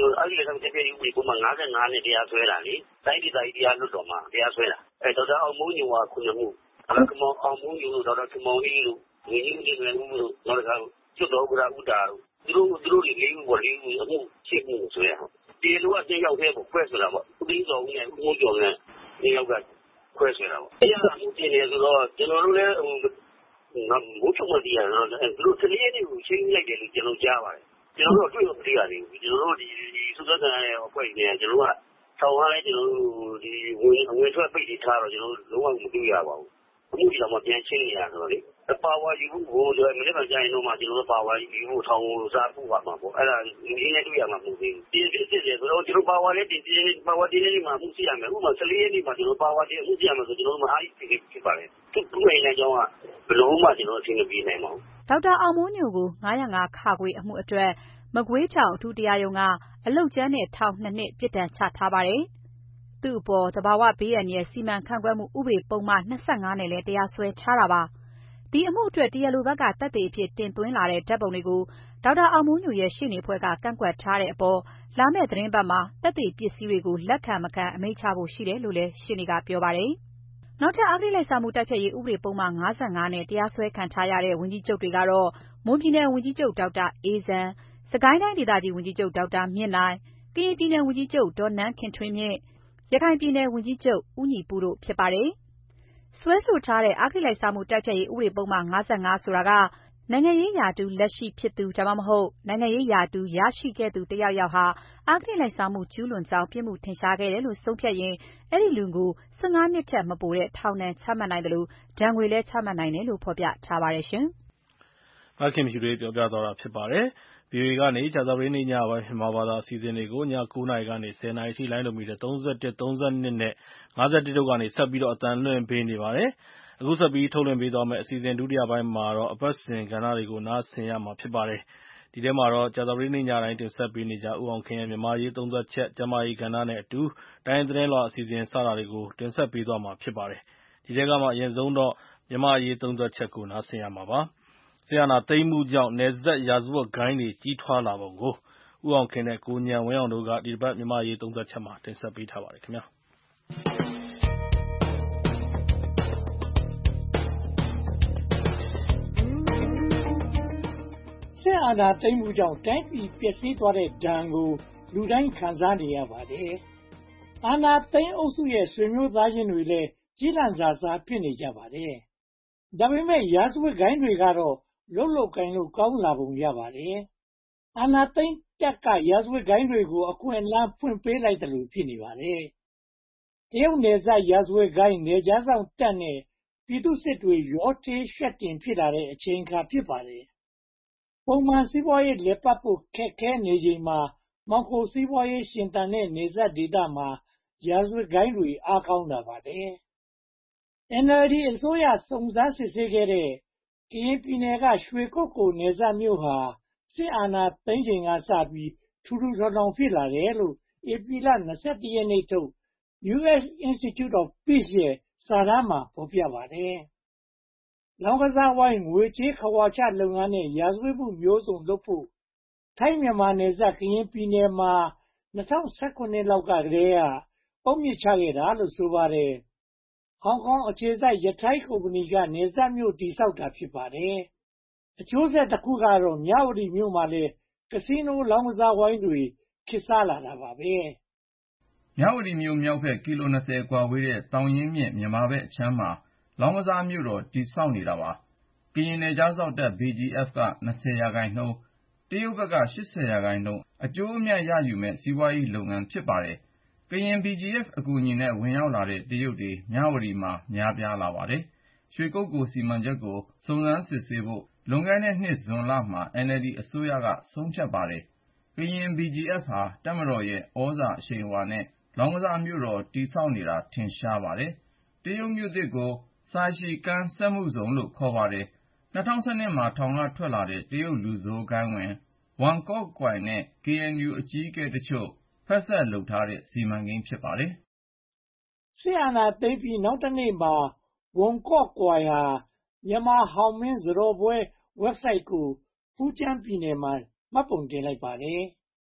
အဂတိလိုက်စားမှုတိုက်ဖျက်ရေးဥပဒေပုံမှန်55နဲ့တရားစွဲတာလေတိုင်းဒေသကြီးတရားလွှတ်တော်မှာတရားစွဲတာဒေါက်တာအောင်မိုးညိုက9မှုကမောင်အောင်မိုးညိုတို့ဒေါက်တာခင်မောင်လေးတို့ငင်းကြီးတွေလည်းတို့နောက်တစ်ခါကျွတ်တော်ကဥဒါတို့သူတို့တွေ4ဦးပေါ့4ဦးအမှုရှင်းမှုဆိုရအောင်ဒီလိုကတစ်ယောက်တည်းကိုခွဲဆိုတာပေါ့ဦးသိန်းစောဦးနဲ့ဦးမိုးကျော်နဲ့ဒီယောက်ကခွဲဆိုတာပေါ့တရားမှုတင်နေဆိုတော့ကျွန်တော်တို့လည်းမိုးချုံမတရားတော့သူတို့ကလေးတွေကိုချင်းလိုက်တယ်လို့ကျွန်တော်ကြားပါတယ်ကျွန်တော်တို့တွေ့လို့မသိရသေးဘူးကျွန်တော်တို့ဒီစုသက်တဲ့အဖွဲ့တွေကျွန်တော်တို့ကထောင်ထားလဲကျွန်တော်တို့ဒီဝင်ထွက်ပိတ်တွေထားတော့ကျွန်တော်တို့လုံးဝမတွေ့ရပါဘူးအမှုဒီတော့မှပြန်ချင်းနေရဆိုတော့လေပါဝါယူဖို့ဟိုမနေ့ကကြာရင်တော့မှကျွန်တော်တို့ပါဝါယူဖို့ထောင်ကိုစားဖို့ပါမှာပေါ့အဲ့ဒါဒီနေ့တွေ့ရမှာမဟုတ်ဘူးဒီဖြစ်တယ်ဆိုတော့ကျွန်တော်ပါဝါလေးတင်ပါဝါတင်နေမှာမှုစီရမယ်ဥပမာ14ရက်နေ့မှာကျွန်တော်ပါဝါတင်မှုစီရမယ်ဆိုကျွန်တော်တို့မအားကြီးဖြစ်ပါလေသူ့ရဲ့လမ်းကြောင်းကဘယ်လိုမှကျွန်တော်အဆင်မပြေနိုင်ပါဘူးဒေါက်တာအောင်မိုးညိုကို905 ခါခွေအမှုအတွက်မကွေးထောင်အထူးတရားရုံးကအလုပ်ကျန်းနဲ့ထောင် 2 နှစ်ပြစ်ဒဏ်ချထားပါတယ်။သူ့အပေါ်သဘာဝဘေးအန္တရာယ်စီမံခန့်ခွဲမှုဥပဒေပုံမှန်25နဲ့လည်းတရားစွဲထားတာပါ။ဒီအမှုအတွက်တရားလိုဘက်ကသက်သေအဖြစ်တင်သွင်းလာတဲ့ဓာတ်ပုံတွေကိုဒေါက်တာအောင်မိုးညိုရဲ့ရှေ့နေဖွဲ့ကကန့်ကွက်ထားတဲ့အပေါ်လာမယ့်သတင်းပတ်မှာသက်သေပစ္စည်းတွေကိုလက်ခံမခံအမိန့်ချဖို့ရှိတယ်လို့လည်းရှေ့နေကပြောပါတယ်။နောက်ထပ်အဂတိလိုက်စားမှုတိုက်ဖျက်ရေးဥပဒေပုံမှန်55နဲ့တရားစွဲခံထားရတဲ့ဝန်ကြီးချုပ်တွေကတော့မွန်ပြည်နယ်ဝန်ကြီးချုပ်ဒေါက်တာအေးဇံ၊စကိုင်းတိုင်းဒေသကြီးဝန်ကြီးချုပ်ဒေါက်တာမြင့်နိုင်၊ကရင်ပြည်နယ်ဝန်ကြီးချုပ်ဒေါ်နန်းခင်ထွေးမြင့်၊ရခိုင်ပြည်နယ်ဝန်ကြီးချုပ်ဦးညီပုတို့ဖြစ်ပါတယ်။စွဲဆိုထားတဲ့အဂတိလိုက်စားမှုတိုက်ဖျက်ရေးဥပဒေပုံမှန်55ဆိုတာကနိုင်ငံရေးရာထူးလက်ရှိဖြစ်သူဒါမှမဟုတ်နိုင်ငံရေးရာထူးရရှိခဲ့သူတယောက်ဟာအဂတိလိုက်စားမှုကျူးလွန်ကြောင်းပြစ်မှုထင်ရှားခဲ့တယ်လို့ဆုံးဖြတ်ရင်အဲ့ဒီလူကို15 နှစ်ထက်မပိုတဲ့ထောင်ဒဏ်ချမှတ်နိုင်တယ်လို့ဒဏ်ငွေလည်းချမှတ်နိုင်တယ်လို့ဖော်ပြထားပါတယ်ရှင်။မခင်ဖြူတွေပြောပြသွားတာဖြစ်ပါတယ်။ VOA ကနေကြာသပတေးနေ့ညပိုင်းမြန်မာဘာသာအစီအစဉ်တွေကိုည9:00 နာရီကနေ10:00 နာရီထိလိုင်းလိုမီတာ31 32နဲ့51တို့ကနေဆက်ပြီးအသံလွှင့်ပေးနေပါတယ်။အခုဆက်ပြီးထုတ်လွှင့်ပေးသွားမယ့်အစီအစဉ်ဒုတိယပိုင်းမှာတော့အပတ်စဉ်ကဏ္ဍတွေကိုနားဆင်ရမှာဖြစ်ပါတယ်။ဒီထဲမှာတော့ကြာသပတေးနေ့ညတိုင်းတင်ဆက်ပေးနေကြဦးအောင်ခင်ရဲ့မြန်မာရေးသုံးသပ်ချက်၊ကျန်းမာရေးကဏ္ဍနဲ့အတူတိုင်းသတင်းလွှာအစီအစဉ်စတာတွေကိုတင်ဆက်ပေးသွားမှာဖြစ်ပါတယ်။ဒီထဲကမှအရင်ဆုံးတော့မြန်မာရေးသုံးသပ်ချက်ကိုနားဆင်ရမှာပါ။စစ်အာဏာသိမ်းမှုကြောင့်နယ်စပ်ရာဇဝတ်ဂိုဏ်းတွေကြီးထွားလာပုံကိုဦးအောင်ခင်နဲ့ကိုဉာဏ်ဝင်းအောင်တို့ကဒီတစ်ပတ်မြန်မာရေးသုံးသပ်ချက်မှာတင်ဆက်ပေးထားပါတယ်ခင်ဗျာ။စစ်အာဏာသိမ်းမှုကြောင့်တိုင်းပြည်ပျက်စီးသွားတဲ့ဒဏ်ကိုလူတိုင်းခံစားနေရပါတယ်။အာဏာသိမ်းအုပ်စုရဲ့ဆွေမျိုးသားချင်းတွေလည်းကြီးလန့်စာစားဖြစ်နေကြပါတယ်။ဒါပေမဲ့ရာဇဝတ်ဂိုဏ်းတွေကတော့လုပ်ကိုင်လို့ကောင်းလာပုံရပါတယ်။အာဏာသိမ်းတပ်ကရာဇဝတ်ဂိုဏ်းတွေကိုအခွင့်အလမ်းဖွင့်ပေးလိုက်တယ်လို့ဖြစ်နေပါတယ်။တရုတ်နယ်စပ်ရာဇဝတ်ဂိုဏ်းနယ်ခြားစောင့်တပ်နဲ့ပြည်သူစစ်တွေရောထွေးယှက်တင်ဖြစ်လာတဲ့အချိန်အခါဖြစ်ပါတယ်။ပုံမှန်စီးပွားရေးလည်ပတ်ဖို့ခက်ခဲနေချိန်မှာမှောင်ခိုစီးပွားရေးရှင်သန်တဲ့နယ်စပ်ဒေသမှာရာဇဝတ်ဂိုဏ်းတွေအားကောင်းလာပါတယ်။ NLD အစိုးရစုံစမ်းစစ်ဆေးခဲ့တဲ့ကရင်ပြည်နယ်ကရွှေကုက္ကိုနယ်စပ်မြို့ဟာစစ်အာဏာသိမ်းချိန်ကစပြီးထူးထူးထောင်ထောင်ဖြစ်လာတယ်လို့ဧပြီလ21 ရက်နေ့ထုတ် US Institute of Peace ရဲ့စာတမ်းမှာဖော်ပြပါတယ်။လောင်းကစားဝိုင်းငွေကြေးခဝါချလုပ်ငန်းနဲ့ရာဇဝတ်မှုမျိုးစုံလုပ်ဖို့ထိုင်းမြန်မာနယ်စပ်ကရင်ပြည်နယ်မှာ2019လောက်ကတည်းကအုတ်မြစ်ချခဲ့တာလို့ဆိုပါတယ်။ဟောင်ကောင်အခြေစိုက်ရထိုင်းကုမ္ပဏီကနယ်စပ်မြို့တည်ဆောက်တာဖြစ်ပါတယ်။အကျိုးဆက်တစ်ခုကတော့မြဝတီမြို့မှာလည်းကစီနိုလောင်းကစားဝိုင်းတွေခေတ်စားလာတာပါပဲ။မြဝတီမြို့မြောက်ဘက်ကီလို20ကွာဝေးတဲ့သောင်ရင်းမြစ်မြန်မာဘက်အခြမ်းမှာလောင်းကစားမြို့တော်တည်ဆောက်နေတာပါ။ကရင်နယ်ခြားစောင့်တပ် BGF က20%တရုတ်ဘက်က80%အကျိုးအမြတ်ရယူမယ့်စီးပွားရေးလုပ်ငန်းဖြစ်ပါတယ်။ကရင် BGF အကူအညီနဲ့ဝင်ရောက်လာတဲ့တရုတ်တွေမြဝတီမှာများပြားလာပါတယ်။ရွှေကုက္ကိုစီမံချက်ကိုစုံစမ်းစစ်ဆေးဖို့လွန်ခဲ့တဲ့နှစ်ဇွန်လမှာ NLD အစိုးရကဆုံးဖြတ်ပါတယ်။ကရင် BGF ဟာတပ်မတော်ရဲ့ဩဇာအရှိန်အဝါနဲ့လောင်းကစားမြို့တော်တည်ဆောက်နေတာထင်ရှားပါတယ်။တရုတ်မြို့သစ်ကိုဆိုင်ရှီကန်းစက်မှုဇုန်လို့ခေါ်ပါတယ်။2012မှာထောင်ကထွက်လာတဲ့တရုတ်လူဆိုးဂိုဏ်းဝင်ဝမ်ကော့ကွိုင်နဲ့ KNU အကြီးအကဲတချို့ဖက်စပ်လုပ်ထားတဲ့စီမံကိန်းဖြစ်ပါတယ်။စစ်အာဏာသိမ်းပြီးနောက်တနေ့မှာဝမ်ကော့ကွိုင်ဟာမြန်မာဟောင်မင်းစားတော်ပွဲ website ကိုဖူးကျမ်းပြည်နယ်မှာမှတ်ပုံတင်လိုက်ပါတယ်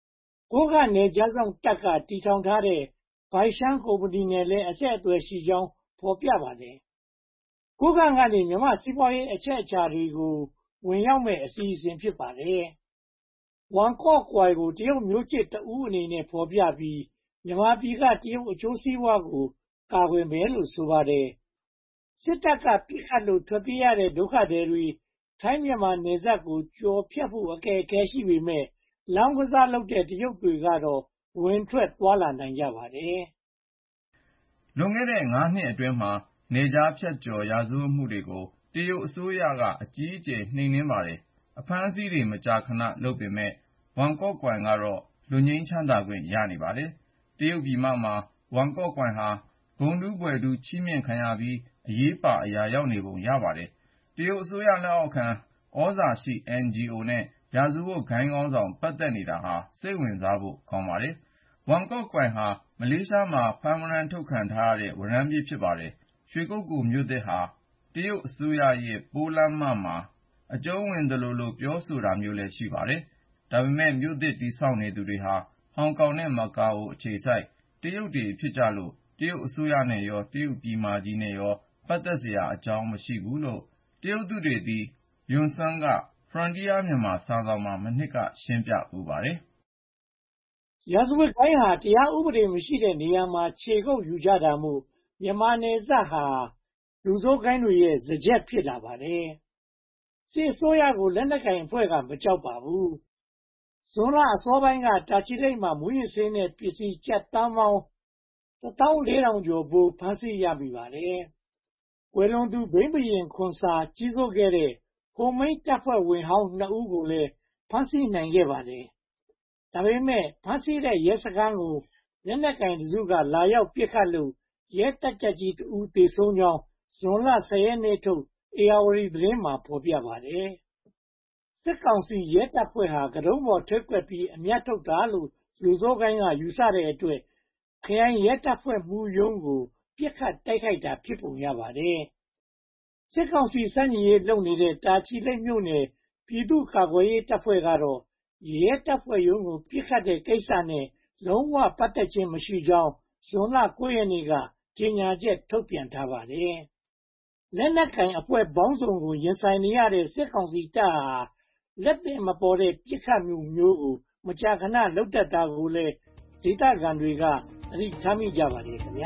ကိုးကန့်နယ်ခြားစောင့်တပ်က တည်ထောင်ထားတဲ့ ဘိုင်ရှန်းကုမ္ပဏီနဲ့လည်း အဆက်အသွယ်ရှိကြောင်း ဖော်ပြပါတယ်။ ကိုးကန့်ကနေ မြန်မာ့စီးပွားရေးအချက်အချာတွေကို ဝင်ရောက်မယ့် အစီအစဉ် ဖြစ်ပါတယ်။ ဝမ်ကော့ကွိုင်ကို တရုတ်မျိုးချစ်တဦးအနေနဲ့ ဖော်ပြပြီး မြန်မာပြည်က တရုတ်အကျိုးစီးပွားကို ကာကွယ်မယ်လို့ ဆိုပါတယ်။ စစ်တပ်က ပစ်ခတ်လို့ ထွက်ပြေးရတဲ့ ဒုက္ခသည်တွေ ထိုင်း-မြန်မာနယ်စပ်ကို ကျော်ဖြတ်ဖို့ အခက်အခဲရှိပေမယ့် လောင်းကစားလုပ်တဲ့ တရုတ်တွေကတော့ ဝင်ထွက်သွားလာနိုင်ကြပါတယ်။ လွန်ခဲ့တဲ့ နှစ်အတွင်းမှာ နယ်ခြားဖြတ်ကျော် ရာဇဝတ်မှုတွေကို တရုတ်အစိုးရက အကြီးအကျယ် နှိမ်နင်းပါတယ်။ အဖမ်းအဆီးတွေ မကြာခဏ လုပ်ပေမယ့် ဝမ်ကော့ကွိုင်ကတော့ လွတ်ငြိမ်းချမ်းသာခွင့် ရနေပါတယ်။ တရုတ်ပြည်မမှာ ဝမ်ကော့ကွိုင်ဟာ ဂုဏ်ထူးဘွဲ့ထူး ချီးမြှင့်ခံရပြီး အရေးပါအရာရောက်နေပုံ ရပါတယ်။ တရုတ်အစိုးရလက်အောက်ခံ သြဇာရှိ NGO နဲ့ ရာဇဝတ်ဂိုဏ်းခေါင်းဆောင် ပတ်သက်နေတာဟာ စိတ်ဝင်စားဖို့ ကောင်းပါတယ်။ ဝမ်ကော့ကွိုင်ဟာ မလေးရှားမှာ ဖမ်းဝရမ်းထုတ်ခံထားရတဲ့ ဝရမ်းပြေး ဖြစ်ပါတယ်။ ရွှေကုက္ကိုမြို့သစ်ဟာ တရုတ်အစိုးရရဲ့ ပိုးလမ်းမမှာ အကျုံးဝင်သလိုလို ပြောဆိုတာမျိုးလည်း ရှိပါတယ်။ ဒါပေမဲ့ မြို့သစ်တည်ဆောက်နေသူတွေဟာ ဟောင်ကောင်နဲ့ မကာအို အခြေစိုက် တရုတ်တွေဖြစ်ကြလို့ တရုတ်အစိုးရနဲ့ရော တရုတ်ပြည်မကြီးနဲ့ရော ပတ်သက်စရာအကြောင်း မရှိဘူးလို့ တရုတ်သုတေသီ Yun Sun က Frontier Myanmar စာစောင်မှာ မနှစ်က ရှင်းပြဖူးပါတယ်။ ရာဇဝတ်ဂိုဏ်းဟာ တရားဥပဒေမရှိတဲ့နေရာမှာ ခြေကုပ်ယူကြတာမို့ မြန်မာနယ်စပ်ဟာ လူဆိုးဂိုဏ်းတွေရဲ့ စားကျက် ဖြစ်လာပါတယ်။ စစ်အစိုးရကို လက်နက်ကိုင်အဖွဲ့က မကြောက်ပါဘူး။ ဇွန်လအစောပိုင်းက တာချီလိတ်မှာ မူးယစ်ဆေးနဲ့ပစ္စည်း ကျပ်သန်းပေါင်း ကျော်ဖိုး ဖမ်းဆီးရမိပါတယ်။ ကွယ်လွန်သူ ဘိန်းဘုရင်ခွန်ဆာ ကြီးစိုးခဲ့တဲ့ ဟိုမိန်းတပ်ဖွဲ့ဝင်ဟောင်း ဦးကိုလည်း ဖမ်းဆီးနိုင်ခဲ့ပါတယ်။ ဒါပေမဲ့ ဖမ်းဆီးတဲ့ ရဲစခန်းကို လက်နက်ကိုင်တစုက လာရောက်ပစ်ခတ်လို့ ရဲတပ်ကြပ်ကြီးတဦး သေဆုံးကြောင်း ဇွန်လ ရက်နေ့ထုတ် ဧရာဝတီသတင်းမှာ ဖော်ပြပါတယ်။ စစ်ကောင်စီရဲတပ်ဖွဲ့ဟာ ကတုံးပေါ်ထိပ်ကွက်ပြီး အမြတ်ထုတ်တာလို့ လူဆိုးဂိုဏ်းက ယူဆတဲ့အတွက် ခရိုင်ရဲတပ်ဖွဲ့မှူးရုံးကို ပစ်ခတ်တိုက်ခိုက်တာ ဖြစ်ပုံရပါတယ်။ စစ်ကောင်စီဆန့်ကျင်ရေးလုပ်နေတဲ့ တာချီလိတ်မြို့နယ် ပြည်သူ့ကာကွယ်ရေးတပ်ဖွဲ့ကတော့ ရဲတပ်ဖွဲ့ရုံးကို ပစ်ခတ်တဲ့ကိစ္စနဲ့ လုံးဝပတ်သက်ခြင်းမရှိကြောင်း ဇွန်လ ရက်နေ့က ကြေညာချက် ထုတ်ပြန်ထားပါတယ်။ လက်နက်ကိုင်အဖွဲ့ပေါင်းစုံကို ရင်ဆိုင်နေရတဲ့ စစ်ကောင်စီတပ်ဟာ လက်သည်မပေါ်တဲ့ ပစ်ခတ်မှုမျိုးကို မကြာခဏ လုပ်တတ်တာကိုလည်း ဒေသခံတွေက သတိထားမိကြပါတယ်။ဦး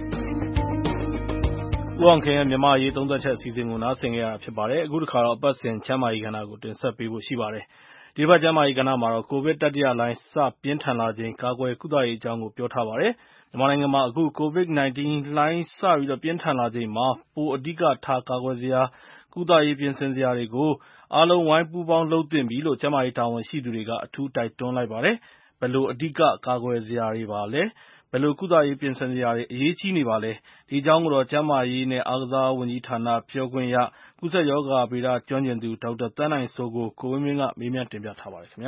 အောင်ခင်ရဲ့ မြန်မာ့အရေးသုံးသပ်ချက် အစီအစဉ်ကို နားဆင်ခဲ့ရတာ ဖြစ်ပါတယ်။ အခုတခါတော့ အပတ်စဉ် ကျန်းမာရေးကဏ္ဍကို တင်ဆက်ပေးဖို့ ရှိပါတယ်။ ဒီတပတ် ကျန်းမာရေးကဏ္ဍမှာတော့ ကိုဗစ်တတိယလှိုင်း စပြင်းထန်လာချိန် ကာကွယ်ကုသရေးအကြောင်းကို ပြောထားပါတယ်။ မြန်မာနိုင်ငံမှာ အခု COVID-19 လှိုင်းစပြင်းထန်လာချိန်မှာ ပိုအဓိကထား ကာကွယ်စရာ၊ ကုသရေးပြင်ဆင်စရာတွေကို အားလုံးဝိုင်းပူးပေါင်းလုပ်သင့်ပြီလို့ ကျန်းမာရေးတာဝန်ရှိသူတွေက အထူးတိုက်တွန်းလိုက်ပါတယ်။ ဘယ်လို အဓိက ကာကွယ်စရာတွေပါလဲ။ ဘယ်လို ကုသရေးပြင်ဆင်စရာတွေ အရေးကြီးနေပါလဲ။ ဒီအကြောင်းကို ကျန်းမာရေးနဲ့ အားကစားဝန်ကြီးဌာန ပြောခွင့်ရ၊ ကူးစက်ရောဂါဗေဒ ကျွမ်းကျင်သူ ဒေါက်တာသန်းနိုင်စိုးကို ကိုဝင်းမင်းက မေးမြန်းတင်ပြထားပါတယ်။ ဒေါက်တာ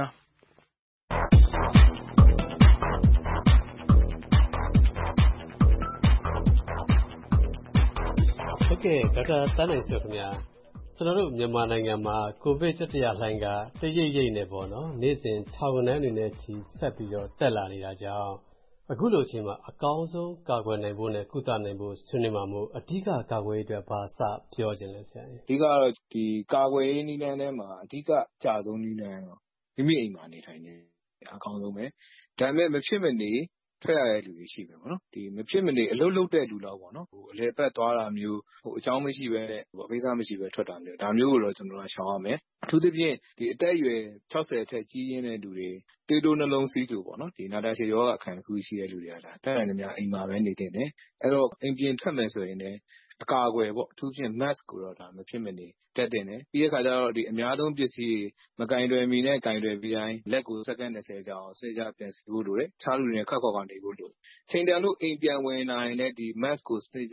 သန်းနိုင်စိုး ခင်များ ကျနော်တို့ မြန်မာနိုင်ငံမှာ ကိုဗစ်တတိယလှိုင်းက တရိပ်ရိပ်နဲ့ နေ့စဉ် ထောင်ဂဏန်းတွေနဲ့ချီ ဆက်ပြီးတော့ တက်လာနေတာကြောင့် အခုလိုအချိန်မှာ အကောင်းဆုံးကာကွယ်နိုင်ဖို့နဲ့ ကုသနိုင်ဖို့ ဆွေးနွေးမှာမို့ အဓိကကာကွယ်ရေးအတွက် ဘာစပြောချင်လဲဆရာ။အဓိကတော့ ကာကွယ်ရေးနည်းလမ်းထဲမှာ အဓိကအကျဆုံးနည်းလမ်းကတော့ မိမိအိမ်မှာနေထိုင်ခြင်း အကောင်းဆုံးပဲ။ ဒါပေမဲ့ မဖြစ်မနေထွက်ရတဲ့လူတွေရှိမယ်။ မဖြစ်မနေ အလုပ်လုပ်တဲ့လူလောက် အလည်အပတ်သွားတာမျိုး အကြောင်းမရှိဘဲနဲ့ အကိစ္စမရှိဘဲထွက်တာမျိုး ဒါမျိုးကိုတော့ ကျနော်တို့က ရှောင်ရမယ်။ အထူးသဖြင့် အသက်အရွယ် အထက်ကြီးရင့်တဲ့လူတွေ သွေးတိုးနှလုံးစီးသူ နာတာရှည်ရောဂါအခံတခုခုရှိတဲ့လူတွေက တတ်နိုင်သမျှ အိမ်မှာပဲနေသင့်တယ်။ အဲဒီတော့ အိမ်ပြင်ထွက်မယ်ဆိုရင်လည်း အကာအကွယ် အထူးသဖြင့် Mask ကိုတော့ မဖြစ်မနေတပ်သင့်တယ်။ ပြီးတော့ အများသုံးပစ္စည်းတွေ မကိုင်တွယ်မီနဲ့ ကိုင်တွယ်ပြီးတိုင်း လက်ကို စက္ကန့် ကြာအောင် စနစ်တကျပြန်ဆေးဖို့လိုတယ်။ တခြားလူတွေနဲ့ ခပ်ခွာခွာနေဖို့လိုတယ်။ အချိန်တန်လို့ အိမ်ပြန်ဝင်လာရင်လည်း Mask ကို စနစ်တကျ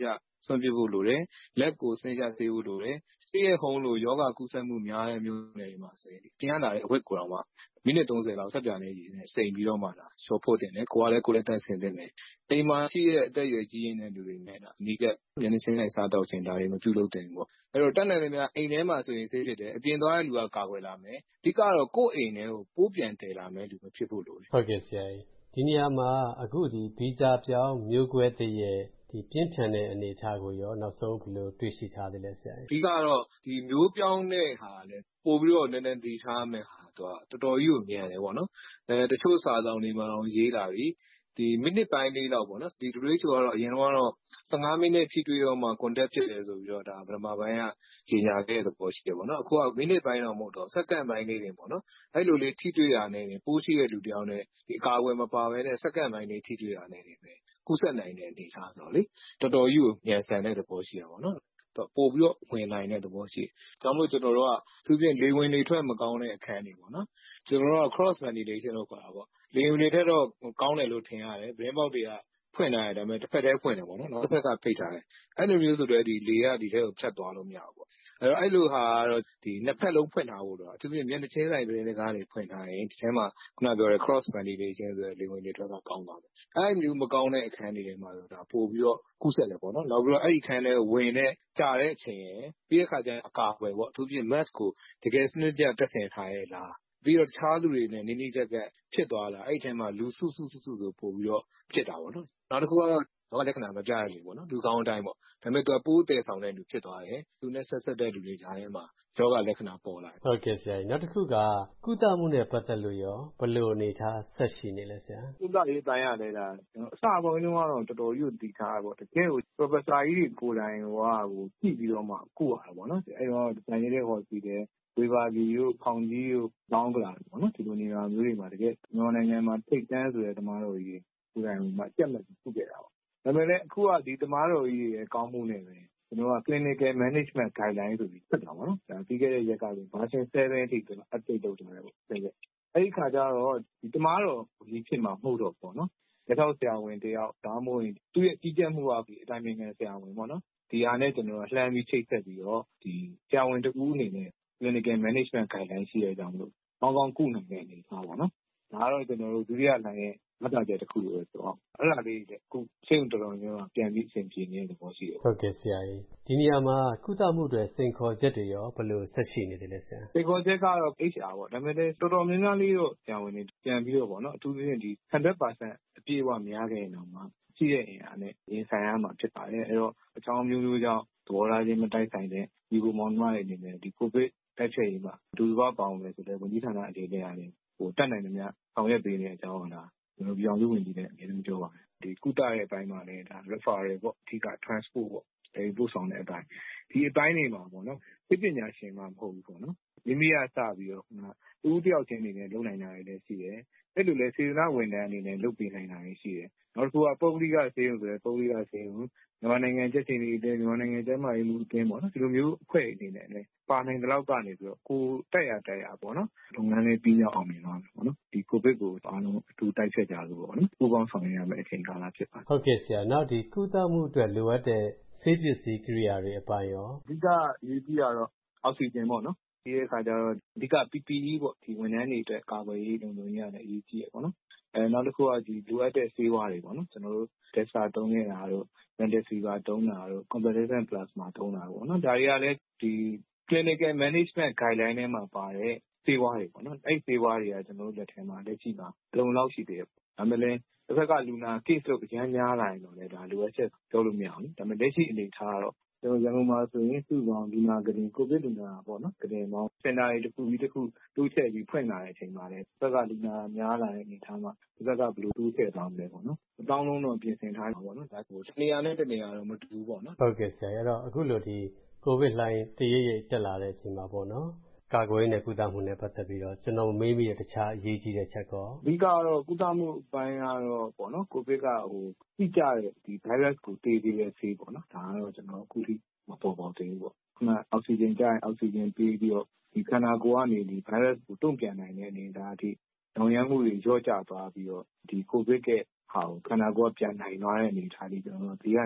စွန့်ပစ်ဖို့လိုတယ်။လက်ကိုစင်ကြယ်ဆေးဖို့လိုတယ်။ Stay at home လို့ရောဂါကူးစက်မှုများတဲ့မြို့နယ်တွေမှာဆိုရင်ပြင်ကလာတဲ့အဝတ်ကိုတောင်မှမိနစ် 30 လောက်ဆပ်ပြာနဲ့ရေနဲ့စိမ်ပြီးတော့မှလျှော်ဖို့တင်တယ်။ကိုယ်လည်းသန့်စင်သင့်တယ်။အိမ်မှာရှိတဲ့အသက်အရွယ်ကြီးရင့်တဲ့လူတွေနဲ့အနီးကပ်မျက်နှာချင်းဆိုင်စားသောက်ခြင်းဒါတွေမပြုလုပ်သင့်ဘူးပေါ့။အဲ့တော့တတ်နိုင်သမျှအိမ်ထဲမှာဆိုရင်ဆေးဖြစ်တယ်။အပြင်သွားတဲ့လူကကာကွယ်လာမယ်။အဓိကတော့ကိုယ့်အိမ်ထဲကိုပိုးပြန်တည်လာမယ်လူမဖြစ်ဖို့လိုတယ်။ဟုတ်ကဲ့ဆရာကြီးဒီနေရာမှာအခုဒီဗီဇပြောင်းမျိုးကွဲသစ်ရဲ့ဒီပြင်းထန်တဲ့အနေအထားကိုရောနောက်ဆုံးဘယ်လိုတွေ့ရှိထားသလဲဆရာကြီးအဓိကတော့ဒီမျိုးပြောင်းတဲ့ဟာလည်းပို့ပြီးတော့နည်းနည်းသတိထားမယ်ဟာတော်တော်ကြီးကိုမြန်တယ်ပေါ့နော်တချို့စာဆောင်တွေမှာတော့ရေးလာပြီဒီမိနစ်ပိုင်းလေးလောက်ပေါ့နော်ဒီ WHO ကတော့အရင်တော့15မိနစ်ထိတွေ့တော့မှ contact ဖြစ်တယ်ဆိုပြီးတော့ဒါပထမပိုင်းကကြေညာခဲ့တဲ့သဘောရှိတယ်ပေါ့နော်အခုကမိနစ်ပိုင်းတော့မဟုတ်တော့စက္ကန့်ပိုင်းလေးတွေပေါ့နော်အဲ့လိုလေးထိတွေ့ရနေတယ်ပိုးရှိတဲ့လူတယောက်နဲ့ဒီအကာအကွယ်မပါဘဲနဲ့စက္ကန့်ပိုင်းလေးထိတွေ့ရနေတယ်ပဲကူးစက်နိုင်တဲ့အနေအထားဆိုတော့လေတော်တော်ကြီးကိုမြန်ဆန်တဲ့သဘောရှိတာပေါ့နော်ပို့ပြီးတော့ဝင်နိုင်တဲ့သဘောရှိတယ်။ဒါမှမဟုတ်ကျွန်တော်တို့ကသူပြင်လေဝင်လေထွက်မကောင်းတဲ့အခန်းတွေပေါ့နော်။ကျွန်တော်တို့က cross ventilation လို့ခေါ်တာပေါ့။လေဝင်လေထွက်တော့ကောင်းတယ်လို့ထင်ရတယ်။ဘင်းပေါက်တွေကဖွင့်ထားတယ်ဒါပေမဲ့တစ်ဖက်တည်းဖွင့်တယ်ပေါ့နော်။နောက်တစ်ဖက်ကပိတ်ထားတယ်။အဲ့လိုမျိုးဆိုတော့ဒီလေကဒီထဲကိုဖြတ်သွားလို့မရဘူးပေါ့။အဲ့လိုဟာကတော့ဒီနှစ်ဖက်လုံးဖွင့်ထားဖို့တော့အထူးဖြင့်မျက်နှာချင်းဆိုင်ပင်ကားတွေဖွင့်ထားရင်ဒီထဲမှာခုနပြောတဲ့ cross ventilation ဆိုတဲ့လေဝင်လေထွက်ကကောင်းသွားတယ်။အဲ့မျိုးမကောင်းတဲ့အခန်းတွေထဲမှာဆိုဒါပို့ပြီးတော့ကူးစက်တယ်ပေါ့နော်။နောက်ပြီးတော့အဲ့ဒီအခန်းထဲကိုဝင်တဲ့ကြာတဲ့အချိန်ရယ်ပြီးတဲ့အခါကျရင်အကာအကွယ်ပေါ့အထူးဖြင့် mask ကိုတကယ်စနစ်တကျတပ်ဆင်ထားရဲ့လားပြီးတော့တခြားလူတွေနဲ့နီးနီးကပ်ကပ်ဖြစ်သွားလားအဲ့ဒီထဲမှာလူစုဆိုပို့ပြီးတော့ဖြစ်တာပေါ့နော်နောက်တစ်ခုကတော့တော့လက္ခဏာမပြရလေပေါ့နော်လူကောင်းအတိုင်းပေါ့ဒါပေမဲ့သူကပိုးတည်ဆောင်တဲ့လူဖြစ်သွားတယ်သူနဲ့ဆက်တဲ့လူတွေကြားထဲမှာယောဂလက္ခဏာပေါ်လာတယ်ဟုတ်ကဲ့ဆရာကြီးနောက်တစ်ခုကကုသမှုနဲ့ပတ်သက်လို့ရောဘယ်လိုအနေထားဆက်ရှိနေလဲဆရာကုသရေးတိုင်းရတယ်ဒါအစအပိုင်းတုန်းကတော့တော်တော်ကြီးကိုတည်ထားတာပေါ့တကယ်ကို professor ကြီးတွေကိုယ်တိုင်ဟိုကြည့်ပြီးတော့မှကုရတာပေါ့နော်အဲ့တော့ဒန်ရဲဟော်စီတယ်ဝေဘာဂီတို့ဖောင်ကြီးတို့လောင်းကလာပေါ့နော်ဒီလိုနေရာမျိုးတွေမှာတကယ်မြန်မာနိုင်ငံမှာထိတ်တန်းဆိုတဲ့သမားတော်ကြီးကိုယ်တိုင်မှာကြက်မဲ့ပြုခဲ့တာပေါ့ဒါပေမဲ့လည်းအခုကဒီသမားတော်ကြီးရဲ့ကောင်းမှုနဲ့ပဲကျွန်တော်က clinical management guideline ဆိုပြီးဆက်တာပေါ့နော်ဒါပြီးခဲ့တဲ့ရက်ကဆို version 7အထိကျွန်တော် update လုပ်ထားတယ်ပေါ့အဲ့ဒီခါကျတော့ဒီသမားတော်ကြီးဖြစ်မှာမဟုတ်တော့ပေါ့နော်လက်ထောက်ဆရာဝန်တယောက်ဒါမှမဟုတ်သူ့ရဲ့ကြီးကြပ်မှုကဒီအတိုင်းပင်ဆရာဝန်ပေါ့နော်ဒီဟာနဲ့ကျွန်တော်လှမ်းပြီးချိတ်ဆက်ပြီးတော့ဒီဆရာဝန်တဦးအနေနဲ့ clinical management guideline ရှိတဲ့အကြောင်းလို့ကောင်းကောင်းကုနိုင်တဲ့အနေအထားပေါ့နော်ဒါကတော့ကျွန်တော်တို့ဒုတိယလှိုင်းရဲ့မှတ်သားချက်တစ်ခုလို့ဆိုတော့အဲ့ဒါလေးတွေအခုစိတ်တော်တော်များများပြန်ပြီးအဆင်ပြေနေတဲ့သဘောရှိတယ်ဟုတ်ကဲ့ဆရာကြီးဒီနေရာမှာကုသမှုတွေစိန်ခေါ်ချက်တွေရောဘယ်လိုဆက်ရှိနေသေးလဲဆရာစိန်ခေါ်ချက်ကတော့ HR ပေါ့ဒါပေမဲ့တော်တော်များများလေးတော့ဆရာဝန်တွေပြန်ပြီးတော့ပေါ့နော်အထူးသဖြင့်ဒီ 100% အပြည့်အဝမရခဲ့ရင်တော့မှရှိတဲ့အင်အားနဲ့ရင်ဆိုင်ရမှာဖြစ်ပါတယ်အဲ့တော့အကြောင်းမျိုးမျိုးကြောင့်သဘောထားချင်းမတိုက်ဆိုင်တဲ့ဒီကိုမောင်နှမတွေအနေနဲ့ဒီကိုဗစ်တိုက်ဖျက်ရေးမှာဒူဘာပေါင်းမယ်ဆိုတဲ့ဝန်ကြီးဌာနအနေနဲ့ရတယ်ဟိုတက်နိုင်သမျှဆောင်ရွက်ပေးနေတဲ့အကြောင်းကကျွန်တော်ပြောင်းစုဝင်ကြီးနဲ့အမြဲတမ်းပြောပါတယ်ဒီကုသရဲ့အပိုင်းမှာလည်းဒါ referral ပေါ့အဓိက transport ပေါ့အဲဒီပို့ဆောင်တဲ့အပိုင်းဒီအပိုင်းတွေမှာပေါ့နော်သိပညာရှင်မှမဟုတ်ဘူးပေါ့နော်မိမိကစပြီးတော့ဦးတယောက်ချင်းအနေနဲ့လုပ်နိုင်တာတွေလည်းရှိတယ်အဲ့လိုလဲစေတနာဝန်ထမ်းအနေနဲ့လုပ်ပေးနိုင်တာတွေရှိတယ်နောက်တစ်ခုကပုဂ္ဂလိကဆေးရုံဆိုတဲ့ပုဂ္ဂလိကဆေးရုံမြန်မာနိုင်ငံကျန်းမာရေးအသင်းမြန်မာနိုင်ငံကျန်းမာရေးမှုအသင်းပေါ့နော်ဒီလိုမျိုးအဖွဲ့အနေနဲ့လည်းပါနိုင်တဲ့လောက်ကနေပြီးတော့ကိုတက်ရပေါ့နော်လုပ်ငန်းလေးပြီးရောက်အောင်မြင်သွားမယ်ပေါ့နော်ဒီကိုဗစ်ကိုအားလုံးအထူးတိုက်ဖျက်ကြလို့ပေါ့နော်ပူးပေါင်းဆောင်ရွက်ရမယ့်အချိန်ကာလဖြစ်ပါတယ်ဟုတ်ကဲ့ဆရာနောက်ဒီကုသမှုအတွက်လိုအပ်တဲ့ဆေးပစ္စည်းကိရိယာတွေအပိုင်းရောအဓိကအရေးကြီးတာတော့အောက်ဆီဂျင်ပေါ့နော်ဒီအခါကျတော့အဓိက PPE ပေါ့ဒီဝန်ထမ်းတွေအတွက်ကာကွယ်ရေးလုံခြုံရေးရတယ်အရေးကြီးရပေါ့နော်နောက်တစ်ခုကဒီလိုအပ်တဲ့ဆေးဝါးတွေပေါ့နော်ကျွန်တော်တို့ Delta သုံးနေတာတို့ Remdesivir သုံးတာတို့ Convalescent plasma သုံးတာပေါ့နော်ဒါတွေကလည်းဒီ clinical management guideline ထဲမှာပါတဲ့ဆေးဝါးတွေပေါ့နော်အဲ့ဆေးဝါးတွေကကျွန်တော်တို့လက်ထဲမှာလက်ရှိမှာလုံလောက်ရှိသေးတယ်ဒါပေမဲ့လည်းတစ်ခါကလူနာ case လို့အများများလာရင်တော့လည်းဒါလိုအပ်ချက်ပြောလို့မရဘူးဒါပေမဲ့လက်ရှိအနေထားကတော့ကျွန်တော်ရန်ကုန်မှာဆိုရင်စုပေါင်းလူနာကလေးကိုဗစ်လူနာပေါ့နော်ကလေးပေါင်းစင်တာတွေတစ်ခုပြီးတစ်ခုတိုးချဲ့ပြီးဖွင့်လာတဲ့အချိန်မှာလည်းတစ်ခါကလူနာများလာတဲ့အနေထားမှာတစ်ခါကဘယ်လိုတိုးချဲ့သွားမလဲပေါ့နော်အတောင်းလုံးတော့ပြင်ဆင်ထားတာပေါ့နော်ဒါဆိုနေရာနဲ့တနေရာတော့မတူဘူးပေါ့နော်ဟုတ်ကဲ့ဆရာအဲ့တော့အခုလိုဒီကိုဗစ်လှိုင်းတရိပ်ရိပ်တက်လာတဲ့အချိန်မှာပေါ့နော်ကာကွယ်ရေးနဲ့ကုသမှုနဲ့ပတ်သက်ပြီးတော့ကျွန်တော်မေးမိတဲ့တခြားအရေးကြီးတဲ့ချက်ကောအဓိကတော့ကုသမှုအပိုင်းကတော့ပေါ့နော်ကိုဗစ်ကတိကျတဲ့ဒီ virus ကိုတေးသေးတဲ့ဆေးပေါ့နော်ဒါကတော့ကျွန်တော်အခုထိမပေါ်ပေါက်သေးဘူးပေါ့ခုနအောက်ဆီဂျင်ကျရင်အောက်ဆီဂျင်ပေးပြီးတော့ဒီခန္ဓာကိုယ်ကနေဒီ virus ကိုတုံ့ပြန်နိုင်တဲ့အနေအထားအထိတောင်ရမ်းမှုတွေလျော့ကျသွားပြီးတော့ဒီကိုဗစ်ရဲ့ဟာကိုခန္ဓာကိုယ်ကပြန်နိုင်သွားတဲ့အနေအထားလေးကျွန်တော်တို့ဒီကနေ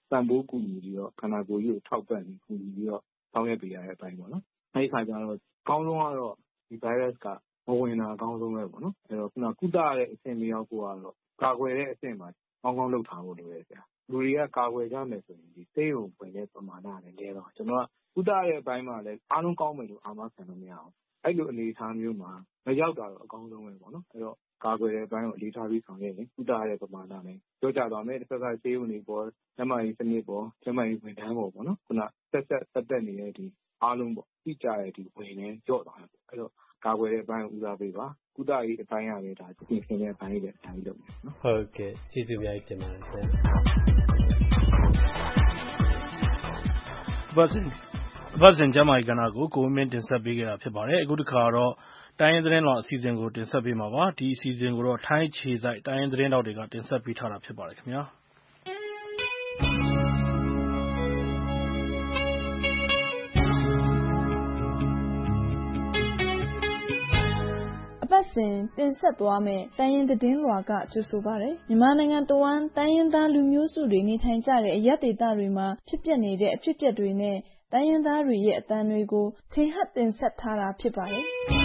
ပံ့ပိုးကူညီပြီးတော့ခန္ဓာကိုယ်ကြီးကိုထောက်ပံ့ပြီးကူညီပြီးတော့ဆောင်ရွက်ပေးရတဲ့အပိုင်းပေါ့နော်။အဲဒီအခါကျတော့အကောင်းဆုံးကတော့ဒီ virus ကမဝင်တာအကောင်းဆုံးပဲပေါ့နော်။အဲဒီတော့ခုနကုသရတဲ့အဆင့်မရောက်ဖို့ကတော့ကာကွယ်တဲ့အဆင့်မှာကောင်းကောင်းလုပ်ထားဖို့လိုတယ်ဗျာ။လူတွေကကာကွယ်ကြမယ်ဆိုရင်ဒီဆေးရုံဝင်တဲ့ပမာဏလည်းနည်းတော့ကျွန်တော်ကကုသရတဲ့အပိုင်းမှာလည်းအားလုံးကောင်းမယ်လို့အာမခံလို့မရအောင်။အဲဒီလိုအနေအထားမျိုးမှာမရောက်တာတော့အကောင်းဆုံးပဲပေါ့နော်။အဲဒီတော့ကာကွယ်တဲ့အပိုင်းကိုအလေးထားပြီးဆောင်ရွက်ရင်ကုသရတဲ့ပမာဏလည်းလျော့ကျသွားမယ်။တစ်ဖက်ကဆေးရုံတွေပေါ်ကျန်းမာရေးစနစ်ပေါ်ကျန်းမာရေးဝန်ထမ်းပေါ်ပေါ့နော်ခုနဆက်သက်နေတဲ့ဒီအားလုံးပေါ့တိကျတဲ့ဒီဝင်နေလျော့သွားတယ်။အဲဒီတော့ကာကွယ်တဲ့အပိုင်းကိုဦးစားပေးပါ။ကုသရေးအပိုင်းကလည်းဒါပြင်ဆင်တဲ့အပိုင်းတွေအများကြီးလုပ်မယ်နော်။ဟုတ်ကဲ့ကျေးဇူးအများကြီးတင်ပါတယ်ဆရာ။ပတ်စဉ်ကျမ်းမာရေးကဏ္ဍကိုကိုဝင်းမင်းတင်ဆက်ပေးခဲ့တာဖြစ်ပါတယ်။အခုတစ်ခါတော့တိုင်းရင်းသတင်းတော်အစီအစဉ်ကိုတင်ဆက်ပေးမှာပါ။ဒီအစီအစဉ်ကိုတော့ထိုင်းခြေစိုက်တိုင်းရင်းသတင်းတော်တွေကတင်ဆက်ပေးထားတာဖြစ်ပါတယ်ခင်ဗျာ။ပတ်စဉ်တင်ဆက်သွားမယ့်တိုင်းရင်းသတင်းလွှာကကြိုဆိုပါရယ်မြန်မာနိုင်ငံတဝန်းတိုင်းရင်းသားလူမျိုးစုတွေနေထိုင်ကြတဲ့အရပ်ဒေသတွေမှာဖြစ်ပျက်နေတဲ့အဖြစ်အပျက်တွေနဲ့တိုင်းရင်းသားတွေရဲ့အသံတွေကိုထင်ဟပ်တင်ဆက်ထားတာဖြစ်ပါတယ်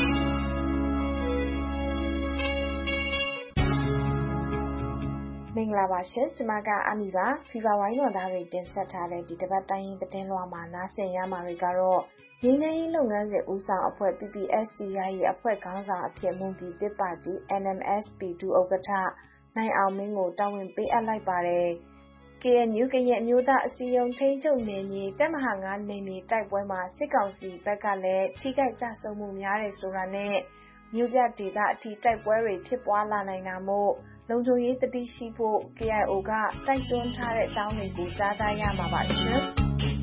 မင်္ဂလာပါရှင်ကျွန်မကအမီပါဖီဗာဝိုင်းတော်သားတွေတင်ဆက်ထားတဲ့ဒီတစ်ပတ်တိုင်းရင်းသတင်းလွှာမှာနားဆင်ရမှာတွေကတော့ငြိမ်းချမ်းရေးလုပ်ငန်းစဉ်ဦးဆောင်အဖွဲ့ PPST ရဲ့အဖွဲ့ခေါင်းဆောင်အဖြစ်မွန်ပြည်သစ်ပါတီ NMSP2 ဥက္ကဋ္ဌနိုင်အောင်မင်းကိုတာဝန်ပေးအပ်လိုက်ပါတယ်။ KNU ကရင်အမျိုးသားအစည်းအရုံးထိန်းချုပ်နယ်မြေတပ်မဟာ 9 နယ်မြေတိုက်ပွဲမှာစစ်ကောင်စီဘက်ကလည်းထိခိုက်ကြဆုံးမှုများတယ်ဆိုတာနဲ့မြို့ပြဒေသအထိတိုက်ပွဲတွေဖြစ်ပွားလာနိုင်တာမို့လုံခြုံရေးတတိရှိဖို့ KIO ကတိုက်တွန်းထားတဲ့အကြောင်းတွေကိုကြားသိရမှာပါရှင်။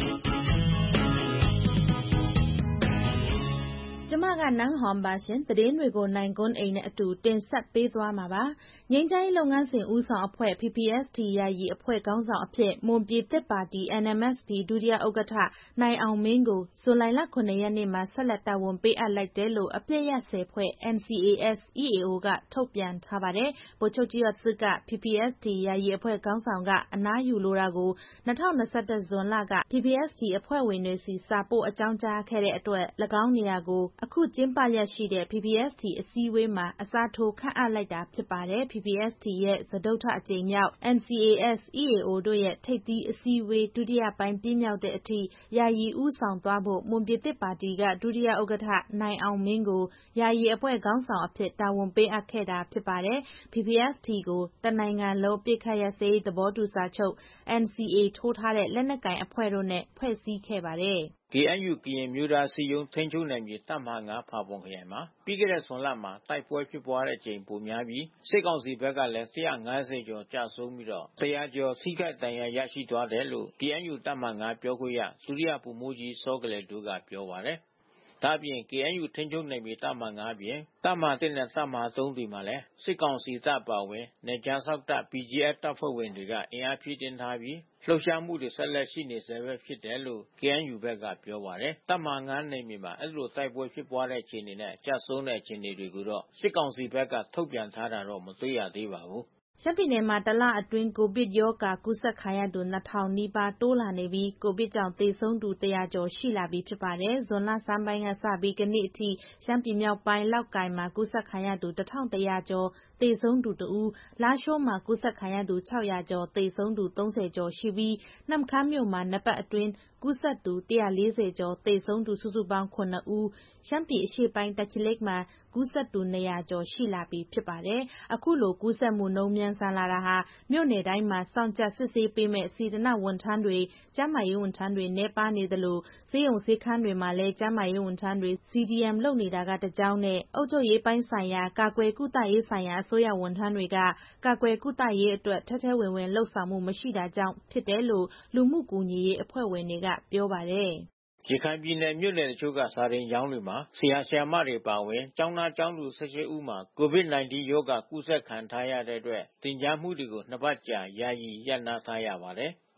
ကျမကနန်းဟွန်ပါရှင်သတင်းတွေကိုနိုင်ကွန်းအိမ်နဲ့အတူတင်ဆက်ပေးသွားမှာပါငြိမ်းချမ်းရေးလုပ်ငန်းစဉ်ဦးဆောင်အဖွဲ့ PPST ယာယီအဖွဲ့ခေါင်းဆောင်အဖြစ်မွန်ပြည်သစ်ပါတီ NMSP ဒုတိယဥက္ကဋ္ဌနိုင်အောင်မင်းကိုဇူလိုင်လ 9 ရက်နေ့မှာဆက်လက်တာဝန်ပေးအပ်လိုက်တယ်လို့အပြည့်ရဆယ်ဖွဲ့ NCAS EAO ကထုတ်ပြန်ထားပါတယ်ဗိုလ်ချုပ်ကြီးရစစ်က PPST ယာယီအဖွဲ့ခေါင်းဆောင်ကအနားယူလိုတာကို2021ဇွန်လက PPST အဖွဲ့ဝင်တွေစီစာပို့အကြောင်းကြားခဲ့တဲ့အတွက်၎င်းနေရာကိုအခုကျင်းပရရှိတဲ့ PPST အစည်းအဝေးမှာအစားထိုးခန့်အပ်လိုက်တာဖြစ်ပါတယ်။ PPST ရဲ့စတုတ္ထအကြိမ်မြောက် NCAS EAO တို့ရဲ့ထိပ်သီးအစည်းအဝေးဒုတိယပိုင်းပြည့်မြောက်တဲ့အထိယာယီဦးဆောင်သွားဖို့မွန်ပြည်သစ်ပါတီကဒုတိယဥက္ကဋ္ဌနိုင်အောင်မင်းကိုယာယီအဖွဲ့ခေါင်းဆောင်အဖြစ်တာဝန်ပေးအပ်ခဲ့တာဖြစ်ပါတယ်။ PPST ကိုတနိုင်ငံလုံးပစ်ခတ်ရပ်စဲရေးသဘောတူစာချုပ် NCA ထိုးထားတဲ့လက်နက်ကိုင်အဖွဲ့တို့နဲ့ဖွဲ့စည်းခဲ့ပါတယ်။ KNU ကရင်မျိုးသားအစည်းအရုံးထိန်းချုပ်နယ်မြေတပ်မဟာ 9 ဖာပွန်ခရိုင်မှာပြီးခဲ့တဲ့ဇွန်လမှာတိုက်ပွဲဖြစ်ပွားတဲ့အကြိမ်ပိုများပြီးစစ်ကောင်စီဘက်ကလည်း150ကျော်ကျဆုံးပြီးတော့100ကျော်ထိခိုက်ဒဏ်ရာရရှိသွားတယ်လို့ KNU တပ်မဟာ 9 ပြောခွင့်ရဒုတိယဗိုလ်မှူးကြီးစောကလယ်ဒိုးကပြောပါတယ်။ဒါ့အပြင် KNU ထိန်းချုပ်နယ်မြေတပ်မဟာ 9 အပြင်တပ်မဟာ 1 နဲ့တပ်မဟာ 3 တွေမှာလည်းစစ်ကောင်စီတပ်အပါအဝင်နယ်ခြားစောင့်တပ် BGF တပ်ဖွဲ့ဝင်တွေကအင်အားဖြည့်တင်းထားပြီးလှုပ်ရှားမှုတွေဆက်လက်ရှိနေဆဲပဲဖြစ်တယ်လို့ KNU ဘက်ကပြောပါတယ်။တပ်မဟာ 9 နယ်မြေမှာအဲဒီလိုတိုက်ပွဲဖြစ်ပွားတဲ့အခြေအနေနဲ့ကျဆုံးတဲ့အခြေအနေတွေကိုတော့စစ်ကောင်စီဘက်ကထုတ်ပြန်ထားတာတော့မတွေ့ရသေးပါဘူး။ရှမ်းပြည်နယ်မှာတလအတွင်းကိုဗစ်ရောဂါကူးစက်ခံရသူ2000နီးပါးတိုးလာနေပြီးကိုဗစ်ကြောင့်သေဆုံးသူ100ကျော်ရှိလာပြီဖြစ်ပါတယ်။ဇွန်လဆန်းပိုင်းကစပြီးကနေ့အထိရှမ်းပြည်မြောက်ပိုင်းလောက်ကိုင်မှာကူးစက်ခံရသူ1100ကျော်သေဆုံးသူ2ဦးလားရှိုးမှာကူးစက်ခံရသူ600ကျော်သေဆုံးသူ30ကျော်ရှိပြီးနမ့်ခမ်းမြို့မှာနှစ်ပတ်အတွင်းကူးစက်သူ140ကျော်သေဆုံးသူစုစုပေါင်း9ဦးရှမ်းပြည်အရှေ့ပိုင်းတာချီလိတ်မှာကူးစက်သူ200ကျော်ရှိလာပြီဖြစ်ပါတယ်။အခုလိုကူးစက်မှုနှုန်းမြန်ဆန်လာတာဟာမြို့နယ်တိုင်းမှာစောင့်ကြပ်စစ်ဆေးပေးမဲ့စေတနာ့ဝန်ထမ်းတွေကျန်းမာရေးဝန်ထမ်းတွေနည်းပါးနေသလိုဆေးရုံဆေးခန်းတွေမှာလည်းကျန်းမာရေးဝန်ထမ်းတွေ CDM လုပ်နေတာကတကြောင်းနဲ့အုပ်ချုပ်ရေးပိုင်းဆိုင်ရာကာကွယ်ကုသရေးဆိုင်ရာအစိုးရဝန်ထမ်းတွေကကာကွယ်ကုသရေးအတွက်ထဲထဲဝင်ဝင်လှုပ်ဆောင်မှုမရှိတာကြောင့်ဖြစ်တယ်လို့လူမှုကူညီရေးအဖွဲ့ဝင်တွေကပြောပါတယ်။ရခိုင်ပြည်နယ်မြို့နယ်တချို့ကစာတင်ကျောင်းတွေမှာဆရာဆရာမတွေပါဝင်ကျောင်းသားကျောင်းသူ18ဦးမှာ COVID-19 ရောဂါကူးစက်ခံထားရတဲ့အတွက်သင်ကြားမှုတွေကို2ပတ်ကြာယာယီရပ်နားထားရပါတယ်။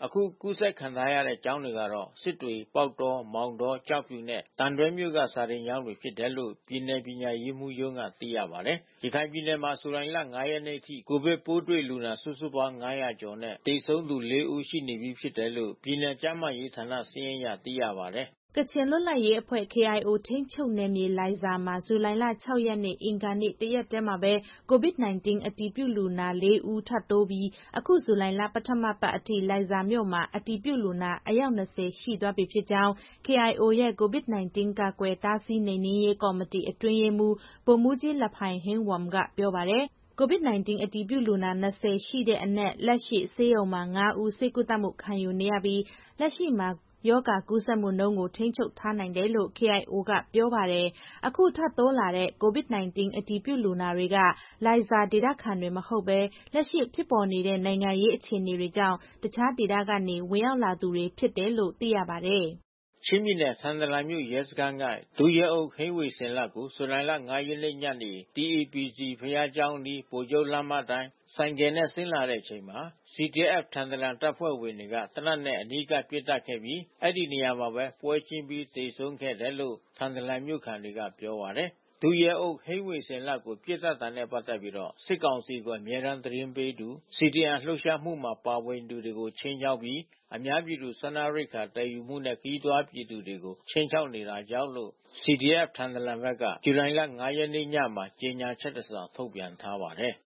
အခုကူးစက်ခံထားရတဲ့ကျောင်းတွေကတော့စစ်တွေ၊ပေါက်တော၊မောင်တော၊ကျောက်ဖြူနဲ့သံတွဲမြို့ကစာသင်ကျောင်းတွေဖြစ်တယ်လို့ပြည်နယ်ပညာရေးမှူးရုံးကသိရပါတယ်။ ရခိုင်ပြည်နယ်မှာဇူလိုင်လ 5 ရက်နေ့အထိကိုဗစ်ပိုးတွေ့လူနာစုစုပေါင်း 500 ကျော်နဲ့သေဆုံးသူ 4 ဦးရှိနေပြီးဖြစ်တယ်လို့ပြည်နယ်ကျန်းမာရေးဌာနစာရင်းအရသိရပါတယ်။ကချင်လွတ်လပ်ရေးအဖွဲ့ KIO ထိန်းချုပ်နယ်မြေလိုင်ဇာမှာဇူလိုင်လ 6 ရက်နေ့အင်္ဂါနေ့တရက်တည်းမှာပဲ COVID-19 အတည်ပြုလူနာ 4 ဦးထပ်တိုးပြီးအခုဇူလိုင်လပထမပတ်အထိလိုင်ဇာမြို့မှာအတည်ပြုလူနာအယောက် 20 ရှိသွားပြီဖြစ်ကြောင်း KIO ရဲ့ COVID-19 ကာကွယ်တားဆီးနှိမ်နင်းရေးကော်မတီအတွင်းရေးမှူးဗိုလ်မှူးကြီးလဖိုင်ဟိန်းဝမ်ကပြောပါတယ်။ COVID-19 အတည်ပြုလူနာ 20 ရှိတဲ့အနက်လက်ရှိဆေးရုံမှာ 5 ဦးဆေးကုသမှုခံယူနေရပြီးလက်ရှိမှာရောဂါကူးစက်မှုနှုန်းကိုထိန်းချုပ်ထားနိုင်တယ်လို့ KIO ကပြောပါတယ်။ အခုထပ်တိုးလာတဲ့ COVID-19 အတည်ပြုလူနာတွေကလိုင်ဇာဒေသခံတွေမဟုတ်ဘဲလက်ရှိဖြစ်ပေါ်နေတဲ့နိုင်ငံရေးအခြေအနေတွေကြောင့်တခြားဒေသကနေဝင်ရောက်လာသူတွေဖြစ်တယ်လို့သိရပါတယ်။ချင်းပြည်နယ်ထန်တလန်မြို့ရဲစခန်းကဒုရဲအုပ်ဟိန်းဝေစင်လတ်ကိုဇူလိုင်လ 5 ရက်နေ့ညနေ TAPC ဘုရားကျောင်းအနီးဗိုလ်ချုပ်လမ်းမအတိုင်းဆိုင်ကယ်နဲ့ဆင်းလာတဲ့အချိန်မှာ CDF ထန်တလန်တပ်ဖွဲ့ဝင်တွေကသေနတ်နဲ့အနီးကပ်ပစ်သတ်ခဲ့ပြီးအဲဒီနေရာမှာပဲပွဲချင်းပြီးသေဆုံးခဲ့တယ်လို့ထန်တလန်မြို့ခံတွေကပြောပါတယ်။ ဒုရဲအုပ်ဟိန်းဝေစင်လတ်ကိုပစ်သတ်တာနဲ့ပတ်သက်ပြီးစစ်ကောင်စီကိုအမြဲတမ်းသတင်းပေးသူ CDM လှုပ်ရှားမှုမှာပါဝင်သူတွေကိုခြိမ်းခြောက်ပြီးအများပြည်သူစားနပ်ရိက္ခာသယ်ယူမှုနဲ့ခရီးသွားပြည်သူတွေကိုခြိမ်းခြောက်နေတာကြောင့်လို့ CDF ထန်တလန်ဘက်ကဇူလိုင်လ 5 ရက်နေ့ညမှာကြေညာချက်တစောင်ထုတ်ပြန်ထားပါတယ်။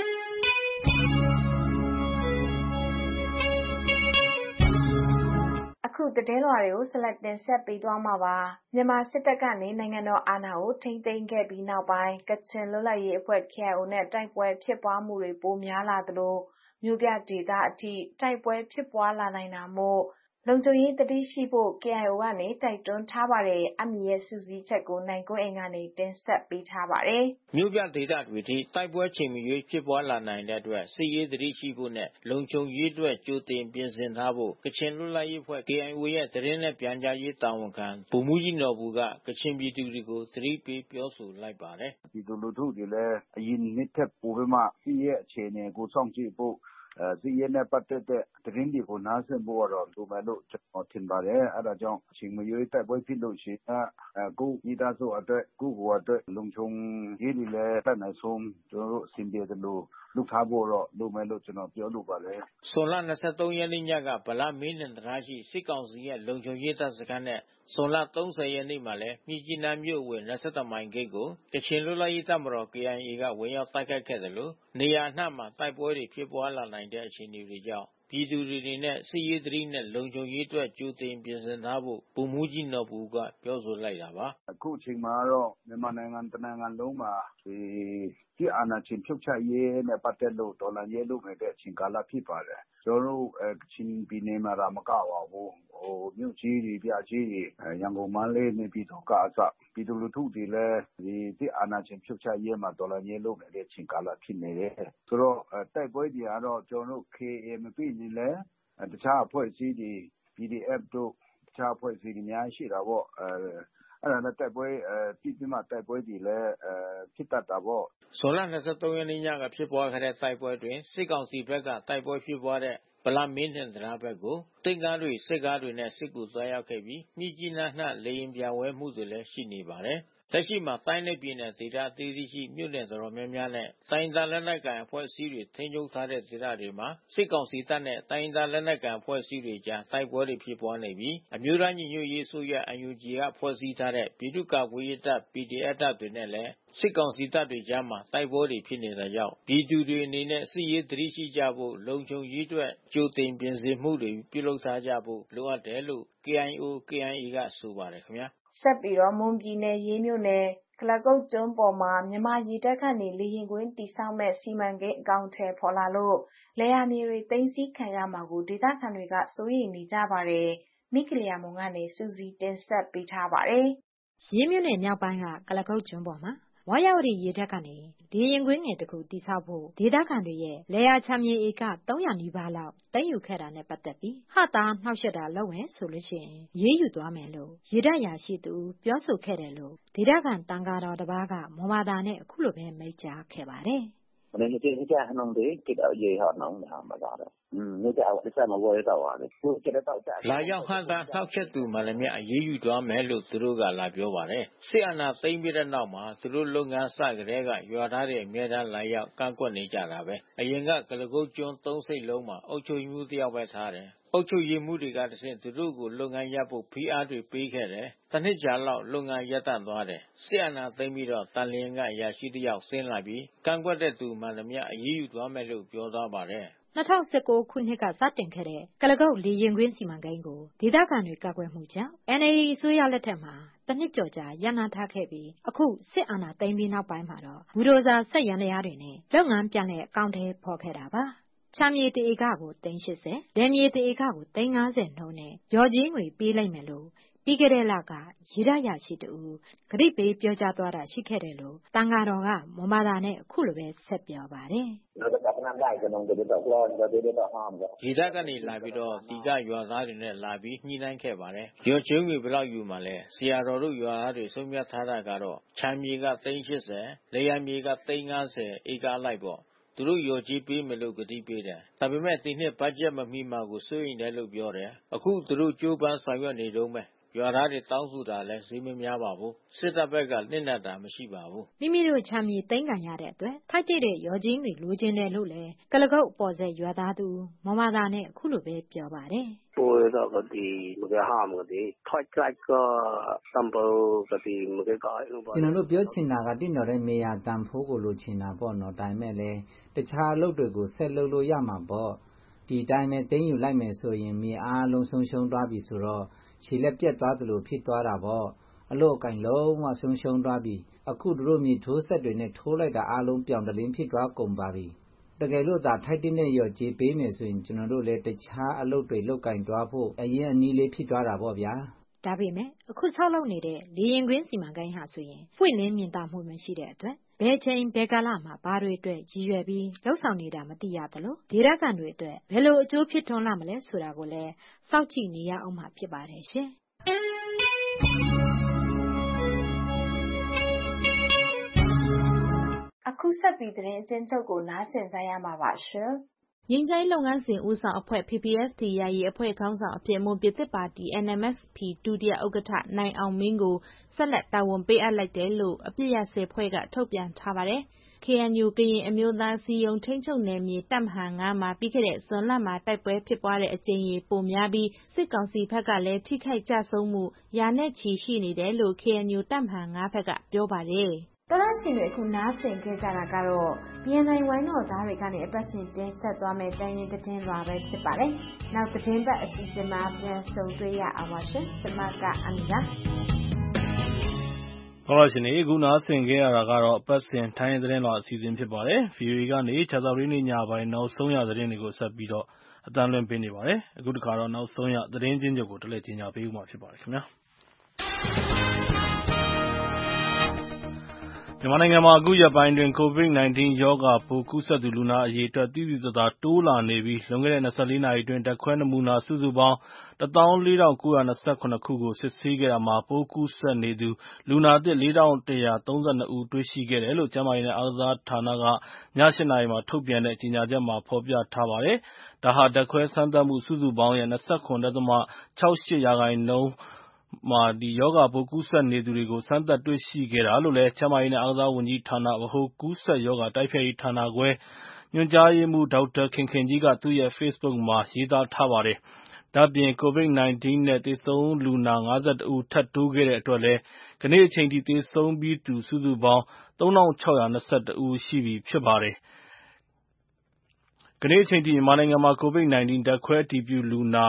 အခုသတင်းလွှာတွေကိုဆက်လက်တင်ဆက်ပေးသွားမှာပါ။မြန်မာစစ်တပ်ကနေနိုင်ငံတော်အာဏာကိုထိန်းသိမ်းခဲ့ပြီးနောက်ပိုင်းကချင်လွတ်လပ်ရေးအဖွဲ့ KIO နဲ့တိုက်ပွဲဖြစ်ပွားမှုတွေပိုများလာသလိုမြို့ပြဒေသအထိတိုက်ပွဲဖြစ်ပွားလာနိုင်တာမို့လုံခြုံရေးသတိရှိဖို့ KIO ကနေတိုက်တွန်းထားပါတယ်။အမီရဲ့စုစည်းချက်ကိုနိုင်ကွန်းအိန်ကနေတင်ဆက်ပေးထားပါတယ်။မြို့ပြဒေသတွေအထိတိုက်ပွဲချိန်မရွေးဖြစ်ပွားလာနိုင်တဲ့အတွက်စစ်ရေးသတိရှိဖို့နဲ့လုံခြုံရေးအတွက်ကြိုတင်ပြင်ဆင်ထားဖို့ကချင်လွတ်လပ်ရေးအဖွဲ့ KIO ရဲ့သတင်းနဲ့ပြန်ကြားရေးတာဝန်ခံဗိုလ်မှူးကြီးနော်ဘူကကချင်ပြည်သူတွေကိုသတိပေးပြောဆိုလိုက်ပါတယ်။ ပြည်သူလူထုတွေလည်းအရင်နှစ်ထက်ပိုပြီးမှစစ်ရေးအခြေအနေကိုစောင့်ကြည့်ဖို့စစ်ရေးနဲ့ပတ်သက်တဲ့သတင်းတွေကိုနားစွင့်ဖို့တော့လိုမယ်လို့ကျွန်တော်ထင်ပါတယ်။အဲဒါကြောင့်အချိန်မရွေးတိုက်ပွဲဖြစ်လို့ရှိရင်ကိုယ့်မိသားစုအတွက်ကိုယ့်ကိုယ်အတွက်လုံခြုံရေးတွေလည်းတတ်နိုင်ဆုံးကျွန်တော်တို့အဆင်ပြေသလိုလုပ်ထားဖို့တော့လိုမယ်လို့ကျွန်တော်ပြောလိုပါတယ်။ဇွန်လ 23 ရက်နေ့ညကဗလမင်းထင်တံတားရှိစစ်ကောင်စီရဲ့လုံခြုံရေးတပ်စခန်းနဲ့ဇွန်လ 30 ရက်နေ့မှာလည်းမြစ်ကြီးနားမြို့အဝင်21မိုင်ဂိတ်ကိုကချင်လွတ်လပ်ရေးတပ်မတော် KIA ကဝင်ရောက်တိုက်ခိုက်ခဲ့သလိုနေရာအနှံ့မှာတိုက်ပွဲတွေဖြစ်ပွားလာနိုင်တဲ့အခြေအနေတွေကြောင့်ပြည်သူတွေအနေနဲ့စစ်ရေးသတိနဲ့လုံခြုံရေးအတွက်ကြိုတင်ပြင်ဆင်ထားဖို့ဗိုလ်မှူးကြီးနော်ဘူကပြောဆိုလိုက်တာပါ။အခုအချိန်မှာတော့မြန်မာနိုင်ငံတနိုင်ငံလုံးမှာစစ်အာဏာရှင်ဖြုတ်ချရေးနဲ့ပတ်သက်လို့တော်လှန်ရေးလုပ်နေတဲ့အချိန်ကာလဖြစ်ပါတယ်။ကျွန်တော်တို့ကချင်ပြည်နယ်မှာသာမကပါဘူးမြို့ကြီးတွေပြကြီးတွေရန်ကုန်မန္တလေးနေပြည်တော်ကအစပြည်သူလူထုတွေလည်းဒီစစ်အာဏာရှင်ဖြုတ်ချရေးမှာတော်လှန်ရေးလုပ်နေတဲ့အချိန်ကာလဖြစ်နေတယ်။ဆိုတော့တိုက်ပွဲတွေကတော့ကျွန်တော်တို့ KIA မပြီးရင်လည်းတခြားအဖွဲ့အစည်းတွေ PDF တို့တခြားအဖွဲ့အစည်းတွေအများကြီးရှိတာပေါ့။အဲဒါနဲ့တိုက်ပွဲပြီးမှတိုက်ပွဲတွေလည်းဖြစ်တတ်တာပေါ့။ဇွန်လ 23 ရက်နေ့ညကဖြစ်ပွားခဲ့တဲ့တိုက်ပွဲအတွင်းစစ်ကောင်စီဘက်ကတိုက်ပွဲဖြစ်ပွားတဲ့ဗလမင်းထင်တံတားဘက်ကိုတင့်ကားတွေစစ်ကားတွေနဲ့စစ်ကူသွားရောက်ခဲ့ပြီးမြစ်ကြီးနားအနှံ့လေယာဉ်ပျံဝဲမှုတွေလည်းရှိနေပါတယ်။လက်ရှိမှာတိုင်းနဲ့ပြည်နယ်ဒေသအသီးသီးရှိမြို့နယ်တော်တော်များများနဲ့တိုင်းရင်းသားလက်နက်ကိုင်အဖွဲ့အစည်းတွေထိန်းချုပ်ထားတဲ့ဒေသတွေမှာစစ်ကောင်စီတပ်နဲ့တိုင်းရင်းသားလက်နက်ကိုင်အဖွဲ့အစည်းတွေအကြားတိုက်ပွဲတွေဖြစ်ပွားနေပြီးအမျိုးသားညီညွတ်ရေးအစိုးရ NUG ကဖွဲ့စည်းထားတဲ့ပြည်သူ့ကာကွယ်ရေးတပ် PDF တပ်တွေနဲ့လည်းစစ်ကောင်စီတပ်တွေကြားမှာတိုက်ပွဲတွေဖြစ်နေတာကြောင့်ပြည်သူတွေအနေနဲ့စစ်ရေးသတိရှိကြဖို့လုံခြုံရေးအတွက်ကြိုတင်ပြင်ဆင်မှုတွေပြုလုပ်ထားကြဖို့လိုအပ်တယ်လို့ KIO/KIA ကဆိုပါတယ်ခင်ဗျာဆက်ပြီးမွန်ပြည်နယ်ရေးမြို့နယ်ကုလားကုတ်ကျွန်းပေါ်မှာမြန်မာရေတပ်ကနေလေယာဉ်ကွင်းတည်ဆောက်မဲ့စီမံကိန်းအကောင်အထည်ဖော်လာလို့လယ်ယာမြေတွေသိမ်းဆည်းခံရမှာကိုဒေသခံတွေကစိုးရိမ်နေကြပါတယ်။မိခလျာမုန်ကနေစူးစီးတင်ဆက်ပေးထားပါတယ်။ရေးမြို့နယ်မြောက်ပိုင်းကကုလားကုတ်ကျွန်းပေါ်မှာဝါရောက်ရီရေတပ်ကနေလေယာဉ်ကွင်းငယ်တစ်ခုတည်ဆောက်ဖို့ဒေသခံတွေရဲ့လယ်ယာချမ်းမြေဧက300နီးပါးလောက်သိမ်းယူခဲ့တာနဲ့ပတ်သက်ပြီးဟတာနှောက်ယှက်တာလုပ်မယ်ဆိုလို့ရှိရင်ရေးယူသွားမယ်လို့ရေတပ်ရာရှိသူပြောဆိုခဲ့တယ်လို့ဒေသခံတန်ဃာတော်တစ်ပါးကမွန်ဘာသာနဲ့အခုလိုပဲမိန့်ကြားခဲ့ပါတယ်။ Mình như cha nó đi cái đạo gì họ nó mà ra đó. Như cha ở đây mà vui tao à. Cái đó tao cha. လာရောက်ဟန်တာနှောက်ချက်သူမှလည်းအရေးယူသွားမယ်လို့သူတို့ကလာပြောပါတယ်။စစ်အာဏာသိမ်းပြီးတဲ့နောက်မှာသူတို့လုပ်ငန်းစကြတဲ့ကရွာသားတွေအများအားလာရောက်ကန့်ကွက်နေကြတာပဲ။အရင်ကကလကုတ်ကျွန်းသုံးစိတ်လုံးမှာအုပ်ချုပ်မှုတယောက်ပဲထားတယ်။အုပ်ချုပ်ရေးမှုတွေကတဆင့်သူတို့ကိုလုပ်ငန်းရပ်ဖို့ဖိအားတွေပေးခဲ့တယ်။တစ်နှစ်ကြာလောက်လုပ်ငန်းရပ်တန့်သွားတယ်။စစ်အာဏာသိမ်းပြီးတော့တန်လျင်ကအရာရှိတယောက်ဆင်းလာပြီးကန့်ကွက်တဲ့သူမှလည်းအရေးယူသွားမယ်လို့ပြောသွားပါတယ်။ 2019 ခုနှစ်ကစတင်ခဲ့တဲ့ကလကုတ်လေရင်ကွင်းစီမံကိန်းကိုဒေသခံတွေကာကွယ်မှုကြောင့် NLD အစိုးရလက်ထက်မှာတစ်နှစ်ကျော်ကြာရပ်နားထားခဲ့ပြီးအခုစစ်အာဏာသိမ်းပြီးနောက်ပိုင်းမှာတော့ဘူဒိုဇာစက်ယန္တရားတွေနဲ့လုပ်ငန်းပြန်လည်အကောင့်ထဲပေါ်ခဲ့တာပါ။ချမ်းမြေတဧကကို380၊ဒယ်မြေတဧကကို350နှုန်းနဲ့ရော်ကြီးငွေပေးလိုက်မယ်လို့ပြီးခဲ့တဲ့လကရေဒရရှိတူဂရိပေးပြောကြားသွားတာရှိခဲ့တယ်လို့တန်ဃာတော်ကမမသာနဲ့အခုလိုပဲဆက်ပြောပါတယ်။ရေဒကနေလာပြီးတော့ဒီကရွာသားတွေနဲ့လာပြီးညှိနှိုင်းခဲ့ပါတယ်။ရော်ချင်းငွေဘယ်လောက်ယူမှလဲဆရာတော်တို့ရွာသားတွေဆုံးဖြတ်ထားတာကတော့ချမ်းမြေက380လေယာမြေက350ဧကလိုက်ပေါ့။သူတို့ရော်ကြီးပေးမယ်လို့ကတိပေးတယ်။ဒါပေမဲ့ဒီနှစ်ဘတ်ဂျက်မမီမှာကိုစိုးရိမ်တယ်လို့ပြောတယ်။အခုသူတို့ကြိုးပမ်းဆောင်ရွက်နေတော့မယ်။ရွာသားတွေတောင်းဆိုတာလည်းဈေးမများပါဘူး။စစ်တပ်ဘက်ကနှိမ့်တာမရှိပါဘူး။မိမိတို့ချမ်းမြေသိမ်းခံရတဲ့အတွက်ထိုက်တဲ့ရော်ကြီးတွေလိုချင်တယ်လို့လည်းကလကုတ်ပေါ်ဆက်ရွာသားသူမမသာနဲ့အခုလိုပဲပြောပါတယ်။ပိုတော့ကဒီမကဟာမကဒီထိုက်တိုက်ကတမ်ပိုကဒီမကကကျွန်တော်တို့ပြောချင်တာကတင့်တော်တဲ့မေယာတန်ဖိုးကိုလိုချင်တာပေါ့နော်ဒါပေမဲ့လည်းတခြားအလုပ်တွေကိုဆက်လုပ်လို့ရမှာပေါ့ဒီတိုင်းနဲ့တင်းယူလိုက်မယ်ဆိုရင်မြေအားလုံးဆုံးရှုံးသွားပြီဆိုတော့ခြေလက်ပြတ်သွားသလိုဖြစ်သွားတာပေါ့အလို့အကင်လုံးဝဆုံးရှုံးသွားပြီအခုတို့မြေထိုးဆက်တွေနဲ့ထိုးလိုက်တာအားလုံးပြောင်းတလင်းဖြစ်သွားကုန်ပါပြီတကယ်လို့သာထိုက်တဲ့ရော်ကြေးပေးမယ်ဆိုရင်ကျွန်တော်တို့လည်းတခြားအလုပ်တွေလုပ်ကင်သွားဖို့အရင်အနည်းလေးဖြစ်သွားတာပေါ့ဗျာဒါပေမဲ့အခုဆောက်လုပ်နေတဲ့လေရင်ကွင်းစီမံကိန်းဟာဆိုရင်ပွင့်လင်းမြင်သာမှုမရှိတဲ့အတွက်ဘယ်ချိန်ဘယ်ကာလမှာဘာတွေအတွက်ရည်ရွယ်ပြီးလှုပ်ဆောင်နေတာမသိရသလိုဒေသခံတွေအတွက်ဘယ်လိုအကျိုးဖြစ်ထွန်းလာမလဲဆိုတာကိုလည်းစောင့်ကြည့်နေရအောင်မှာဖြစ်ပါတယ်ရှင်အခုဆက်ပြီးသတင်းအကျဉ်းချုပ်ကိုနားဆင်ကြရမှာပါရှင်။ငြိမ်းချမ်းရေးလုပ်ငန်းစဉ်ဦးဆောင်အဖွဲ့ PPST ယာယီအဖွဲ့ခေါင်းဆောင်အဖြစ်မွန်ပြည်သစ်ပါတီ NMSP ဒုတိယဥက္ကဋ္ဌနိုင်အောင်မင်းကိုဆက်လက်တာဝန်ပေးအပ်လိုက်တယ်လို့အပစ်ရပ်စဲဖွဲ့ကထုတ်ပြန်ထားပါတယ်။ KNU ကရင်အမျိုးသားအစည်းအရုံးထိန်းချုပ်နယ်မြေတပ်မဟာ 9မှာပြီးခဲ့တဲ့ဇွန်လမှာတိုက်ပွဲဖြစ်ပွားတဲ့အကြိမ်ရေပိုများပြီးစစ်ကောင်စီဘက်ကလည်းထိခိုက်ကျဆုံးမှုရာနဲ့ချီရှိနေတယ်လို့ KNU တပ်မဟာ 9ဘက်ကပြောပါတယ်။တော်ရရှိတွေအခုနားဆင်ခဲ့ကြတာကတော့ BNI ဝိုင်းတော်သားတွေကနေအပတ်စဉ်တင်ဆက်သွားမယ့်တိုင်းရင်းသတင်းလွှာပဲဖြစ်ပါတယ်။နောက်သတင်းပတ်အစီအစဉ်မှာပြန်ဆုံတွေ့ရအောင်ပါရှင်။ကျွန်မကအမီပါဟုတ်ပါရှင်။အခုနားဆင်ခဲ့ရတာကတော့အပတ်စဉ်ထိုင်းသတင်းလွှာအစီအစဉ်ဖြစ်ပါတယ်။ VOA ကနေခြာသာပတေးနေ့ညပိုင်းနောက်ဆုံးရသတင်းတွေကိုဆက်ပြီးတော့အသံလွှင့်ပေးနေပါတယ်။အခုတခါတော့နောက်ဆုံးရသတင်းချင်းချုပ်ကိုတလဲကြီးညာပေးဦးမှာဖြစ်ပါတယ်ခင်ဗျာ။မြန်မာနိုင်ငံမှာအခုရက်ပိုင်းအတွင်း COVID-19 ရောဂါပိုးကူးစက်သူလူနာအရေအတွက်သိသိသာသာတိုးလာနေပြီးလွန်ခဲ့တဲ့24နာရီအတွင်းဓာတ်ခွဲနမူနာစုစုပေါင်း 14927 ခုကိုစစ်ဆေးခဲ့တာမှာပိုးကူးစက်နေသူလူနာအသစ် 4132 ဦးတွေ့ရှိခဲ့တယ်လို့ကျန်းမာရေးနဲ့အားကစားဌာနကည 8 နာရီမှာထုတ်ပြန်တဲ့ကြေညာချက်မှာဖော်ပြထားပါတယ်။ဒါဟာဓာတ်ခွဲစမ်းသပ်မှုစုစုပေါင်းရဲ့ 27.68% မှာရောဂါပိုးကူးစက်နေသူတွေကိုစမ်းသပ်တွေ့ရှိခဲ့တာလို့လည်းကျန်းမာရေးနဲ့အားကစားဝန်ကြီးဌာနဗဟိုကူးစက်ရောဂါတိုက်ဖျက်ရေးဌာနခွဲညွှန်ကြားရေးမှူးဒေါက်တာခင်ခင်ကြီးကသူ့ရဲ့ Facebook မှာရေးသားထားပါတယ်။ဒါ့အပြင် COVID-19 နဲ့သေဆုံးလူနာ 51 ဦးထပ်တိုးခဲ့တဲ့အတွက်လည်းကနေ့အချိန်ထိသေဆုံးပြီးသူစုစုပေါင်း 3621 ဦးရှိပြီဖြစ်ပါတယ်။ကနေ့အချိန်ထိမြန်မာနိုင်ငံမှာ COVID-19 ဓာတ်ခွဲအတည်ပြုလူနာ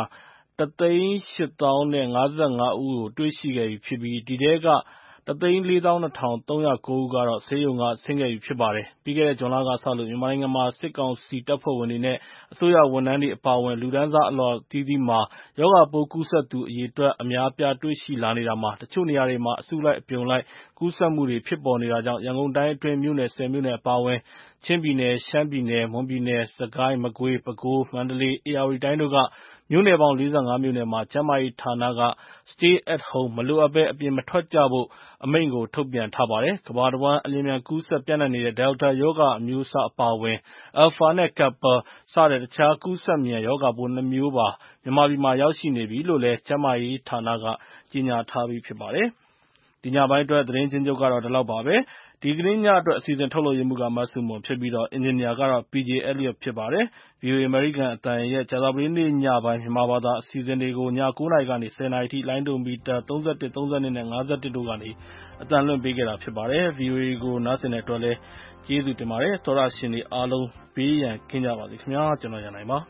1,080,055 ဦးကိုတွေ့ရှိခဲ့ပြီဖြစ်ပြီးဒီထဲက 1,422,309 ဦးကတော့ဆေးရုံကဆင်းခဲ့ပြီဖြစ်ပါတယ်။ပြီးခဲ့တဲ့ဇွန်လကစလို့မြန်မာနိုင်ငံမှာစစ်ကောင်စီတပ်ဖွဲ့ဝင်တွေနဲ့အစိုးရဝန်ထမ်းတွေအပါအဝင်လူတန်းစားအလွှာအသီးသီးမှာရောဂါပိုးကူးစက်သူအရေအတွက်အများအပြားတွေ့ရှိလာနေတာမှာတချို့နေရာတွေမှာအစုလိုက်အပြုံလိုက်ကူးစက်မှုတွေဖြစ်ပေါ်နေတာကြောင့်ရန်ကုန်တိုင်းအတွင်းမြို့နယ် 10 မြို့နယ်အပါအဝင်ချင်းပြည်နယ်၊ရှမ်းပြည်နယ်၊မွန်ပြည်နယ်၊စစ်ကိုင်း၊မကွေး၊ပဲခူး၊မန္တလေး၊ဧရာဝတီတိုင်းတို့ကမြို့နယ်ပေါင်း 45 မြို့နယ်မှာ ကျန်းမာရေးဌာနက Stay at Home မလိုအပ်ဘဲ အပြင်မထွက်ကြဖို့ အမိန့်ကို ထုတ်ပြန်ထားပါတယ်။ ကမ္ဘာတဝန်း အလျင်အမြန် ကူးစက်ပျံ့နှံ့နေတဲ့ Delta ရောဂါအမျိုးအစား အပါအဝင် Alpha နဲ့ Kappa စတဲ့ တခြား ကူးစက်မြန် ရောဂါပိုး 2 မျိုးပါ မြန်မာပြည်မှာ ရောက်ရှိနေပြီလို့လည်း ကျန်းမာရေးဌာနက ကြေညာထားပြီး ဖြစ်ပါတယ်။ ဒီညပိုင်းအတွက် သတင်းအကျဉ်းချုပ်ကတော့ ဒီလောက်ပါပဲ။ ဒီကနေ့ညအတွက် အစီအစဉ် ထုတ်လုပ်ရေးမှူးက မဆုမွန်ဖြစ်ပြီး အင်ဂျင်နီယာကတော့ PJ Elliott ဖြစ်ပါတယ်။ VOA အမေရိကန်အသံရဲ့ ကြာသပတေးနေ့ညပိုင်း မြန်မာဘာသာ အစီအစဉ်တွေကို ည 9 နာရီကနေ 10 နာရီအထိ လိုင်းဒိုမီတာ ၃၁၊ ၃၂ နဲ့ ၅၁ တို့ကနေ အသံလွှင့်ပေးခဲ့တာ ဖြစ်ပါတယ်။ VOA ကို နားဆင်တဲ့အတွက်လည်း ကျေးဇူးတင်ပါတယ်။ သောတရှင်တွေအားလုံး ဘေးရန်ကင်းကြပါစေခင်ဗျာ။ ကျွန်တော် ရန်နိုင်ပါ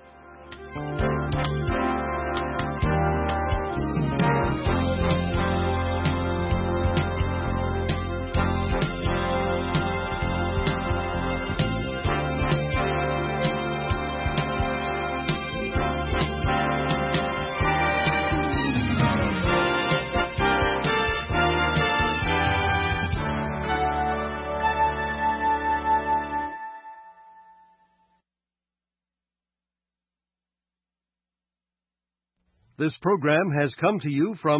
This program has come to you from